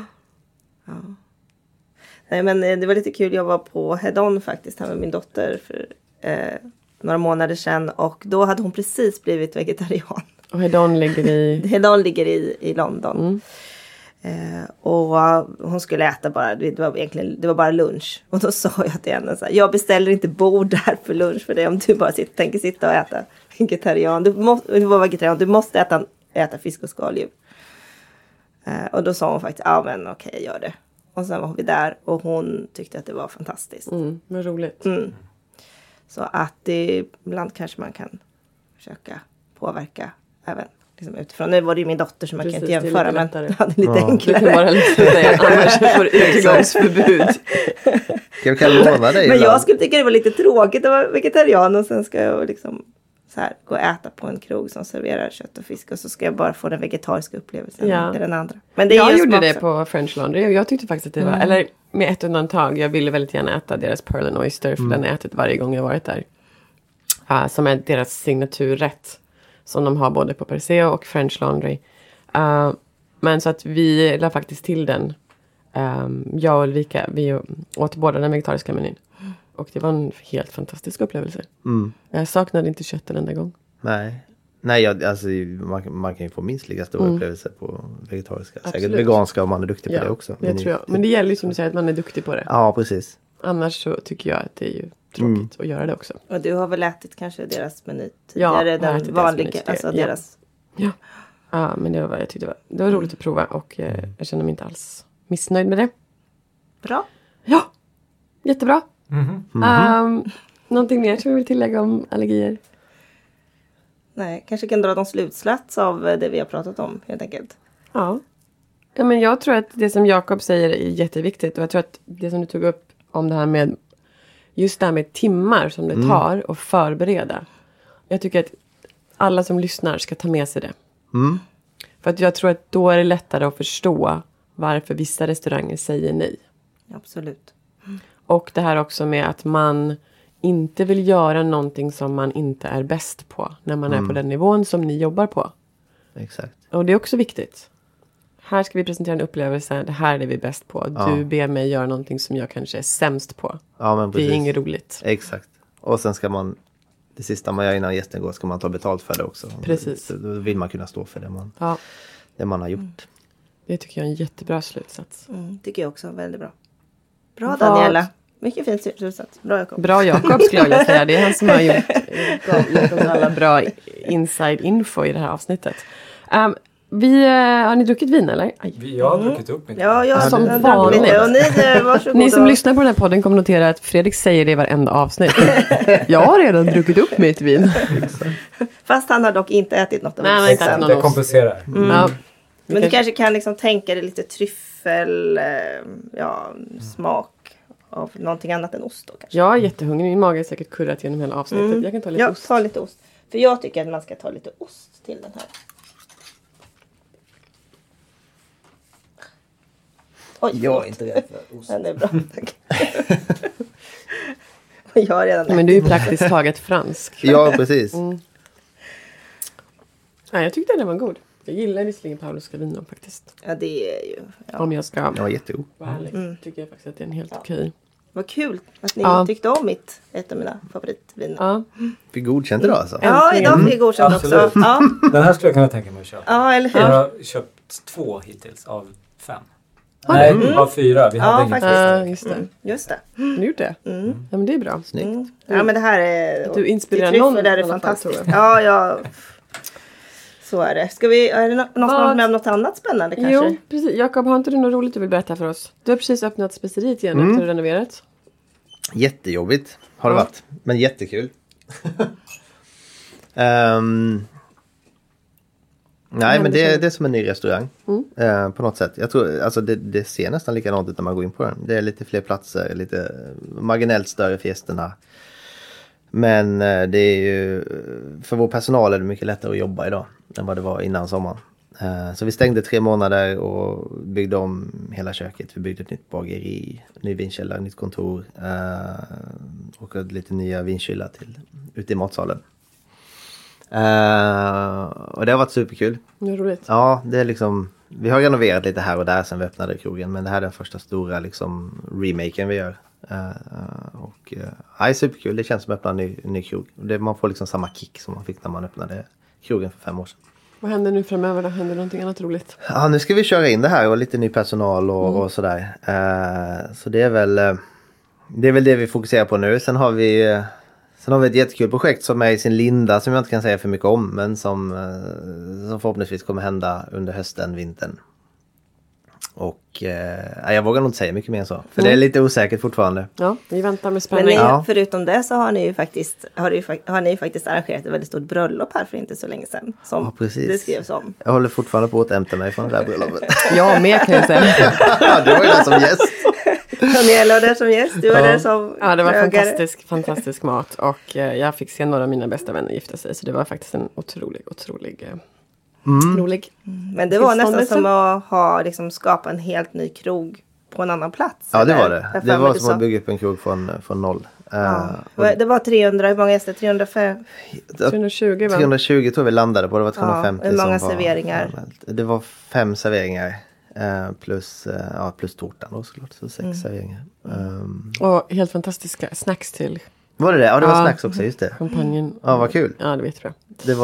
Nej, men det var lite kul. Jag var på Hedon faktiskt här med min dotter för några månader sedan. Och då hade hon precis blivit vegetarian. Och Hedon ligger i London. Och hon skulle äta bara, det var bara lunch. Och då sa jag till henne så här, jag beställer inte bord där för lunch för dig om du bara tänker sitta och äta vegetarian. Du måste äta fisk och skaldjur. Och då sa hon faktiskt, ja men okej, gör det. Och sen var vi där och hon tyckte att det var fantastiskt. Vad roligt. Så att ibland kanske man kan försöka påverka även liksom utifrån. Nu var det ju min dotter som man kan inte jämföra, men det är lite enklare. Det kan vara lite säga, annars får utegångsförbud. Jag kan låna dig. Men jag skulle tycka det var lite tråkigt att vara vegetarian och sen ska jag liksom så här, gå och äta på en krog som serverar kött och fisk och så ska jag bara få den vegetariska upplevelsen i den andra. Men det jag gjorde det på French Laundry och jag tyckte faktiskt att det var, eller med ett undantag, jag ville väldigt gärna äta deras Pearl and Oyster för den har jag ätit varje gång jag varit där. Som är deras signaturrätt som de har både på Perseo och French Laundry. Men så att vi la faktiskt till den. Jag och Ulrika, vi åt båda den vegetariska menyn. Och det var en helt fantastisk upplevelse. Jag saknade inte kött en enda gång. Nej, alltså, man kan ju få minst lika stor upplevelse på vegetariska. Absolut. Säkert veganska om man är duktig på det också. Det tror jag. Men det gäller ju som du säger att man är duktig på det. Ja, precis. Annars så tycker jag att det är ju tråkigt att göra det också. Och du har väl ätit kanske deras meny tidigare? Ja, den vanliga, alltså deras. Ja, men jag tyckte det var roligt att prova och jag känner mig inte alls missnöjd med det. Bra. Ja, jättebra. Någonting mer som vi vill tillägga om allergier? Nej, kanske kan dra någon slutsats av det vi har pratat om helt enkelt. Ja, men jag tror att det som Jakob säger är jätteviktigt. Och jag tror att det som du tog upp om det här med just det här med timmar som det tar att förbereda. Jag tycker att alla som lyssnar ska ta med sig det. För att jag tror att då är det lättare att förstå varför vissa restauranger säger nej. Absolut. Och det här också med att man inte vill göra någonting som man inte är bäst på. När man är på den nivån som ni jobbar på. Exakt. Och det är också viktigt. Här ska vi presentera en upplevelse. Det här är det vi bäst på. Du ber mig göra någonting som jag kanske är sämst på. Ja, men precis. Det är inget roligt. Exakt. Och sen ska man det sista man gör innan gästen går ska man ta betalt för det också. Precis. Då vill man kunna stå för det man har gjort. Det tycker jag är en jättebra slutsats. Tycker jag också, väldigt bra. Bra Daniela. Mycket fin slutsats. Bra Jakob. Bra Jakob skulle jag säga. Det är han som har gjort oss alla bra inside info i det här avsnittet. Har ni druckit vin eller? Jag har druckit upp mitt. Ja, jag som har vanligt. Och ni som lyssnar på den här podden kommer notera att Fredrik säger det i varenda avsnitt. Jag har redan druckit upp mitt vin. Fast han har dock inte ätit något av det. Det kompenserar. Ja. Men du kanske kan liksom tänka dig lite tryffel, smak av någonting annat än ost då kanske. Jag är jättehungrig. Min mage är säkert kurrat genom hela avsnittet. Jag kan ta lite ost. Ta lite ost. För jag tycker att man ska ta lite ost till den här. Oj, jag är inte rädd för ost. Ja, det är bra, tack. Jag har redan men du är ju praktiskt taget fransk. Ja, precis. Nej, jag tyckte den var god. Jag gillar visserligen Pauloska viner faktiskt. Ja, det är ju... Ja. Om jag ska vara jättegod. Tycker jag faktiskt att det är en helt okej. Vad kul att ni tyckte om ett av mina favoritviner. Ja. Fick godkänt idag alltså? Ja, idag fick jag godkänt också. Ja. Den här skulle jag kunna tänka mig att köpa. Ja, eller hur? Jag har köpt 2 hittills av 5. Nej, av 4. Vi hade faktiskt. Just det. Har du gjort det? Ja, men det är bra. Snyggt. Ja, men det här är... Du inspirerar någon. Det är fantastiskt. Ja. Så är det. Är det någon som har med något annat spännande kanske? Jo, precis. Jakob, har inte du något roligt du vill berätta för oss? Du har precis öppnat speceriet igen efter att du renoverat. Jättejobbigt har det varit. Men jättekul. Nej, men det är som en ny restaurang. På något sätt. Jag tror, alltså det ser nästan likadant ut när man går in på den. Det är lite fler platser, lite marginellt större för gästerna. Men det är ju, för vår personal är det mycket lättare att jobba idag än vad det var innan sommaren. Så vi stängde 3 månader och byggde om hela köket. Vi byggde ett nytt bageri, ny vinkällare, nytt kontor och lite nya vinkylar ute i matsalen. Och det har varit superkul. Det är roligt. Ja, det är liksom, vi har renoverat lite här och där sen vi öppnade krogen, men det här är den första stora liksom remaken vi gör. Och det är superkul. Det känns som att öppna en ny krog. Man får liksom samma kick som man fick när man öppnade krogen för 5 år sedan. Vad händer nu framöver då? Händer någonting annat roligt? Ja, nu ska vi köra in det här och lite ny personal och sådär. Så det är väl det vi fokuserar på nu. Sen har vi ett jättekul projekt som är i sin linda som jag inte kan säga för mycket om, men som förhoppningsvis kommer hända under hösten, vintern. Och jag vågar nog inte säga mycket mer än så. För det är lite osäkert fortfarande. Ja, vi väntar med spänning. Men förutom det så har ni ju faktiskt arrangerat ett väldigt stort bröllop här för inte så länge sedan. Som det skrevs om. Jag håller fortfarande på att hämta mig från det där bröllopet. Ja, mer kan jag säga. Du var ju där som gäst. Daniela var där som gäst. Du var där som det var fantastisk mat. Och jag fick se några av mina bästa vänner gifta sig. Så det var faktiskt en otrolig rolig. Men det var nästan som att ha liksom skapat en helt ny krog på en annan plats. Ja, det var det. Det var som att bygga upp en krog från noll. Det var 300, hur många gäster? 320 tror vi landade på. Det var 250. Hur många serveringar? Det var 5 serveringar. Plus tårtan då såklart. Så 6 serveringar. Och helt fantastiska snacks till. Var det det? Ja, det var snacks också, just det. Champagnen. Ja, vad kul. Ja, det vet jag.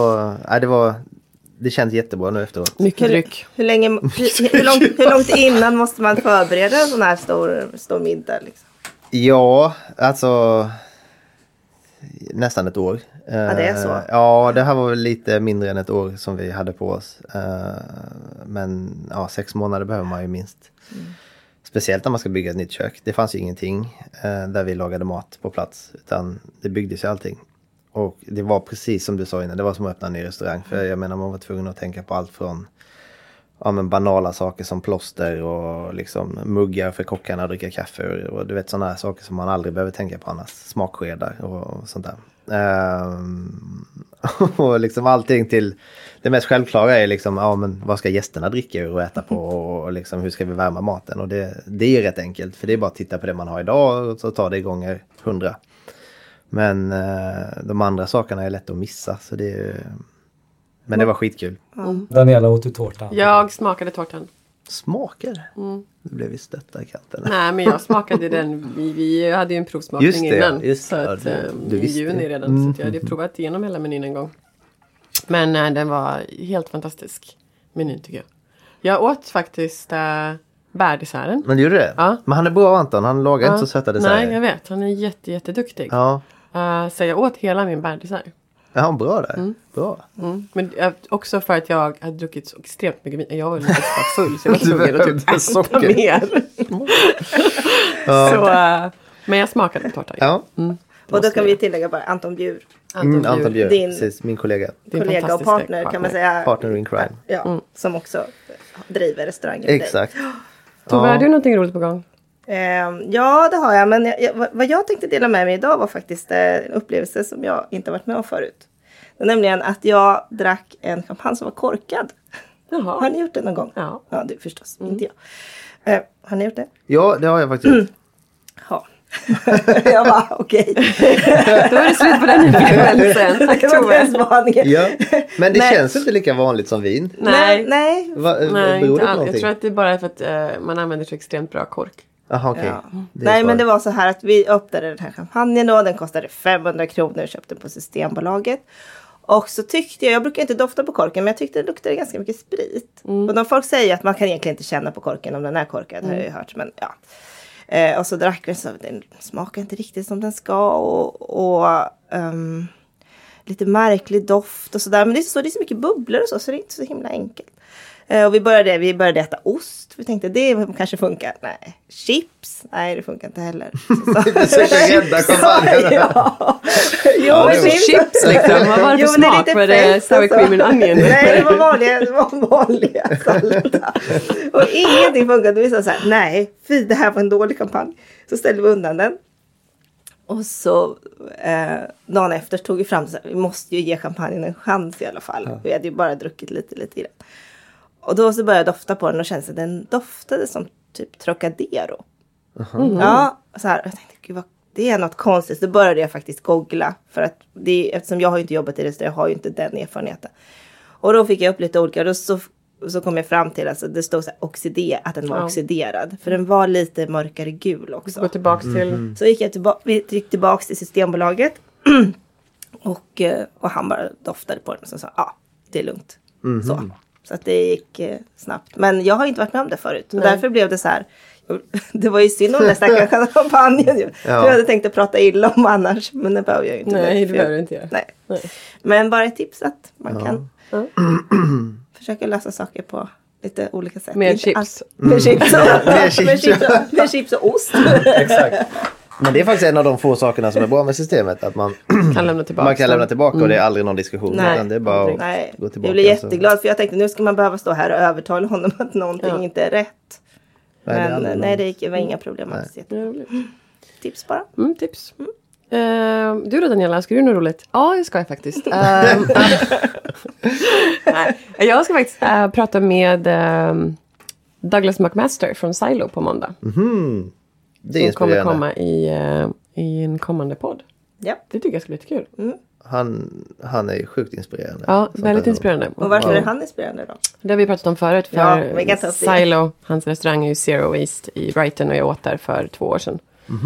Det känns jättebra nu efteråt. Mycket dryck. Hur långt innan måste man förbereda en sån här stor middag? Liksom? Ja, alltså nästan ett år. Ja, det är så. Ja, det här var väl lite mindre än ett år som vi hade på oss. Men 6 månader behöver man ju minst. Speciellt när man ska bygga ett nytt kök. Det fanns ju ingenting där vi lagade mat på plats. Utan det byggdes ju allting. Och det var precis som du sa innan. Det var som att öppna en ny restaurang. För jag menar, man var tvungen att tänka på allt från banala saker som plåster och liksom muggar för kockarna att dricka kaffe. Och du vet, sådana här saker som man aldrig behöver tänka på annars. Smakskedar och sånt där. Och liksom allting till det mest självklara är liksom, men vad ska gästerna dricka och äta på och liksom, hur ska vi värma maten? Och det är ju rätt enkelt, för det är bara att titta på det man har idag och så tar det gånger 100. Men de andra sakerna är lätt att missa, så men det var skitkul. Daniela, åt du tårtan? Jag smakade tårtan. Smakar. Det blev vi stötta i kanten. Nej, men jag smakade den. Vi hade ju en provsmakning innan. Just det. Så att, i juni redan. Så jag hade provat igenom hela menyn en gång. Men den var helt fantastisk. Menyn tycker jag. Jag åt faktiskt bärdesserten. Men du gjorde det? Ja. Men han är bra, Anton. Han lagar inte så söta desserter. Nej, jag vet. Han är jätteduktig. Ja. Så jag åt hela min bärdessert. Ja, bra där. Bra. Men också för att jag hade druckit så extremt mycket vin. Jag var lite full så jag var tvungen att typ äta mer. Så, men jag smakade tårta. Ja. Och då kan vi tillägga bara Anton Bjur. Anton Bjur, din precis, min kollega och partner kan man säga. Partner in crime. Ja, som också driver restaurangen. Exakt. Tove, har du någonting roligt på gång? Ja, det har jag. Men vad jag tänkte dela med mig idag var faktiskt en upplevelse som jag inte varit med om förut. Det är nämligen att jag drack en champagne som var korkad. Jaha. Har ni gjort det någon gång? Ja. Ja, du förstås. Inte jag. Har ni gjort det? Ja, det har jag faktiskt. Ja. Jag bara, okej. Då är det slut på den upplevelsen. Tack Tove. Ja. Men det känns inte lika vanligt som vin. Nej. Nej, inte alls. Jag tror att det är bara för att man använder så extremt bra kork. Aha, okej. Ja. Nej, men det var så här att vi öppnade den här champagnen då. Den kostade 500 kronor och köpte på Systembolaget. Och så tyckte jag brukar inte dofta på korken, men jag tyckte det luktade ganska mycket sprit. Och de folk säger att man kan egentligen inte känna på korken om den är korkad, har jag ju hört. Men ja. Och så drack vi så den smakar inte riktigt som den ska. Och lite märklig doft och sådär. Men det är så mycket bubblor och så det är inte så himla enkelt. Och vi började äta ost. Vi tänkte det kanske funkar. Nej. Chips. Nej, det funkar inte heller. Chips liksom. Vad var det för smak? Var det sour cream and onion? Nej, det var vanliga salta. Och ingenting funkade. Vi sa så här, nej, fy, det här var en dålig kampanj. Så ställde vi undan den. Och så dagen efter tog vi fram så här, vi måste ju ge champagnen en chans i alla fall. Ja. Vi hade ju bara druckit lite i den. Och då så började jag dofta på den och kände att den doftade som typ Trocadero. Ja, så här, jag tänkte, gud, det är något konstigt. Då började jag faktiskt googla. För att eftersom jag har ju inte jobbat i det, så jag har ju inte den erfarenheten. Och då fick jag upp lite olika. Och då så kom jag fram till, alltså det stod så här, att den var oxiderad. För den var lite mörkare gul också. Gå tillbaks till. Så gick jag vi gick tillbaks till Systembolaget. och han bara doftade på den och så sa, det är lugnt. Så att det gick snabbt. Men jag har inte varit med om det förut. Och därför blev det så här. Det var ju synd om den stackars champagnen. Jag hade tänkt att prata illa om annars. Men det behöver jag ju inte. Nej, det behöver du inte göra. Nej. Men bara ett tips att man kan försöka lösa saker på lite olika sätt. Med chips. Med chips och ost. Exakt. Men det är faktiskt en av de få sakerna som är bra med systemet. Att man kan lämna tillbaka. Och det är aldrig någon diskussion. Utan det är bara att gå tillbaka. Jag blir jätteglad för jag tänkte nu ska man behöva stå här och övertala honom att någonting inte är rätt. Men det var inga problem. Tips bara. Tips. Du då Daniela, ska du något roligt? Ja, det ska jag faktiskt. Jag ska faktiskt prata med Douglas McMaster från Silo på måndag. Det är som kommer komma i en kommande podd. Ja. Det tycker jag ska bli lite kul. Han är sjukt inspirerande. Ja, väldigt inspirerande. Och varför är han inspirerande då? Det har vi pratat om förut. För Silo, hans restaurang är ju Zero Waste i Brighton och jag åt där för 2 år sedan.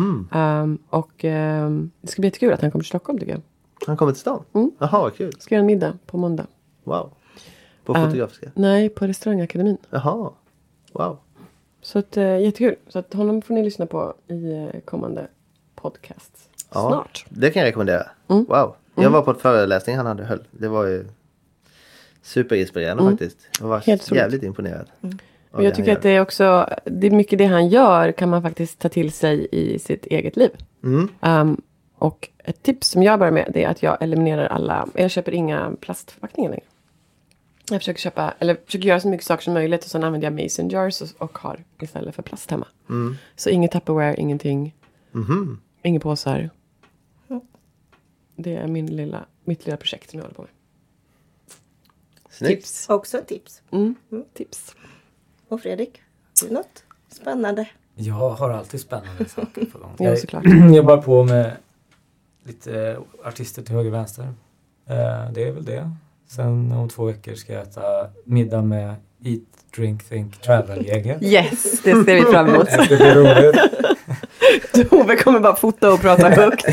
Det ska bli jättekul att han kommer till Stockholm tycker jag. Han kommer till stan? Jaha, vad kul. Ska göra en middag på måndag. Wow. På Fotografiska? Nej, på Restaurangakademin. Jaha, wow. Så att, jättekul. Så att honom får ni lyssna på i kommande podcast snart. Det kan jag rekommendera. Wow. Jag var på ett föreläsning han hade höll. Det var ju superinspirerande faktiskt. Jag var jävligt imponerad. Och jag tycker att det är också, det är mycket det han gör kan man faktiskt ta till sig i sitt eget liv. Och ett tips som jag börjar med det är att jag eliminerar jag köper inga plastförpackningar längre. Jag försöker göra så mycket saker som möjligt och sen använder jag mason jars och har istället för plast hemma. Så inget Tupperware, ingenting. Inga påsar. Det är mitt lilla projekt som jag håller på med. Snyggt. Tips. Också tips. Tips. Och Fredrik, har du något spännande? Jag har alltid spännande saker på gång. Ja, såklart. Jag jobbar på med lite artister till höger och vänster. Det är väl det. Sen om 2 veckor ska jag äta middag med Eat, Drink, Think, Travel-gänget. Yes, det ser vi fram emot. Det blir roligt. Tove kommer bara fota och prata högt.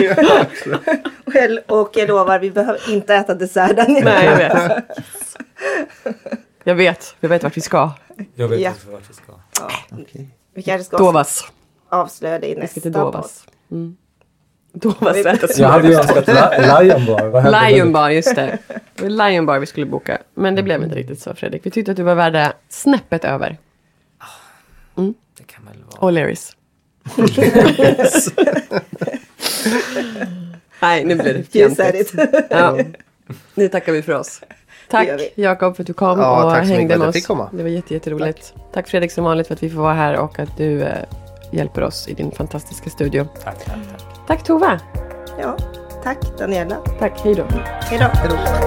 Och jag lovar, vi behöver inte äta dessert där nere. Nej, jag vet. Vi vet vart vi ska. Jag vet också vart vi ska. Ja. Okay. Vi kanske ska Dovas. Avslöja det i nästa till Dovas. Dovas jag hade ju önskat Lion Bar. Lion Bar, just det. Det var Lion Bar vi skulle boka. Men det blev inte riktigt så, Fredrik. Vi tyckte att du var värda snäppet över. Det kan väl vara. Och Larrys. Nej, nu blir det fjantigt. Ja. Nu tackar vi för oss. Tack Jakob för att du kom och hängde med oss. Det var jätteroligt. Tack Fredrik som vanligt för att vi får vara här och att du hjälper oss i din fantastiska studio. Tack. Tack Tova. Ja, tack Daniela. Tack, hej då. Hej då.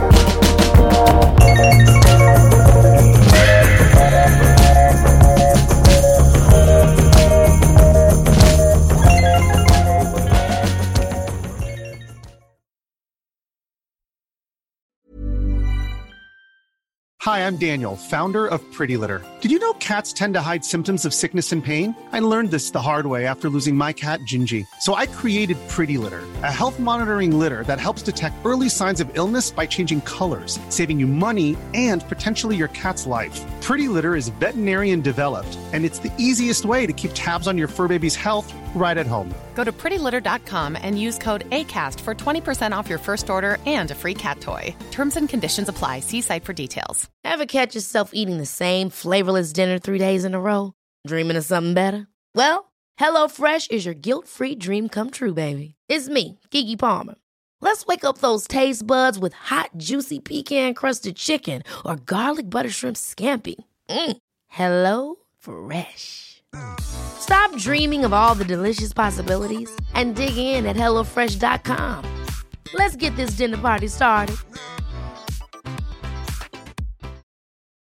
Hi, I'm Daniel, founder of Pretty Litter. Did you know cats tend to hide symptoms of sickness and pain? I learned this the hard way after losing my cat, Gingy. So I created Pretty Litter, a health monitoring litter that helps detect early signs of illness by changing colors, saving you money and potentially your cat's life. Pretty Litter is veterinarian developed, and it's the easiest way to keep tabs on your fur baby's health right at home. Go to prettylitter.com and use code ACAST for 20% off your first order and a free cat toy. Terms and conditions apply. See site for details. Ever catch yourself eating the same flavorless dinner 3 days in a row? Dreaming of something better? Well, HelloFresh is your guilt-free dream come true, baby. It's me, Keke Palmer. Let's wake up those taste buds with hot, juicy pecan-crusted chicken or garlic butter shrimp scampi. Hello Fresh. Stop dreaming of all the delicious possibilities and dig in at HelloFresh.com. Let's get this dinner party started.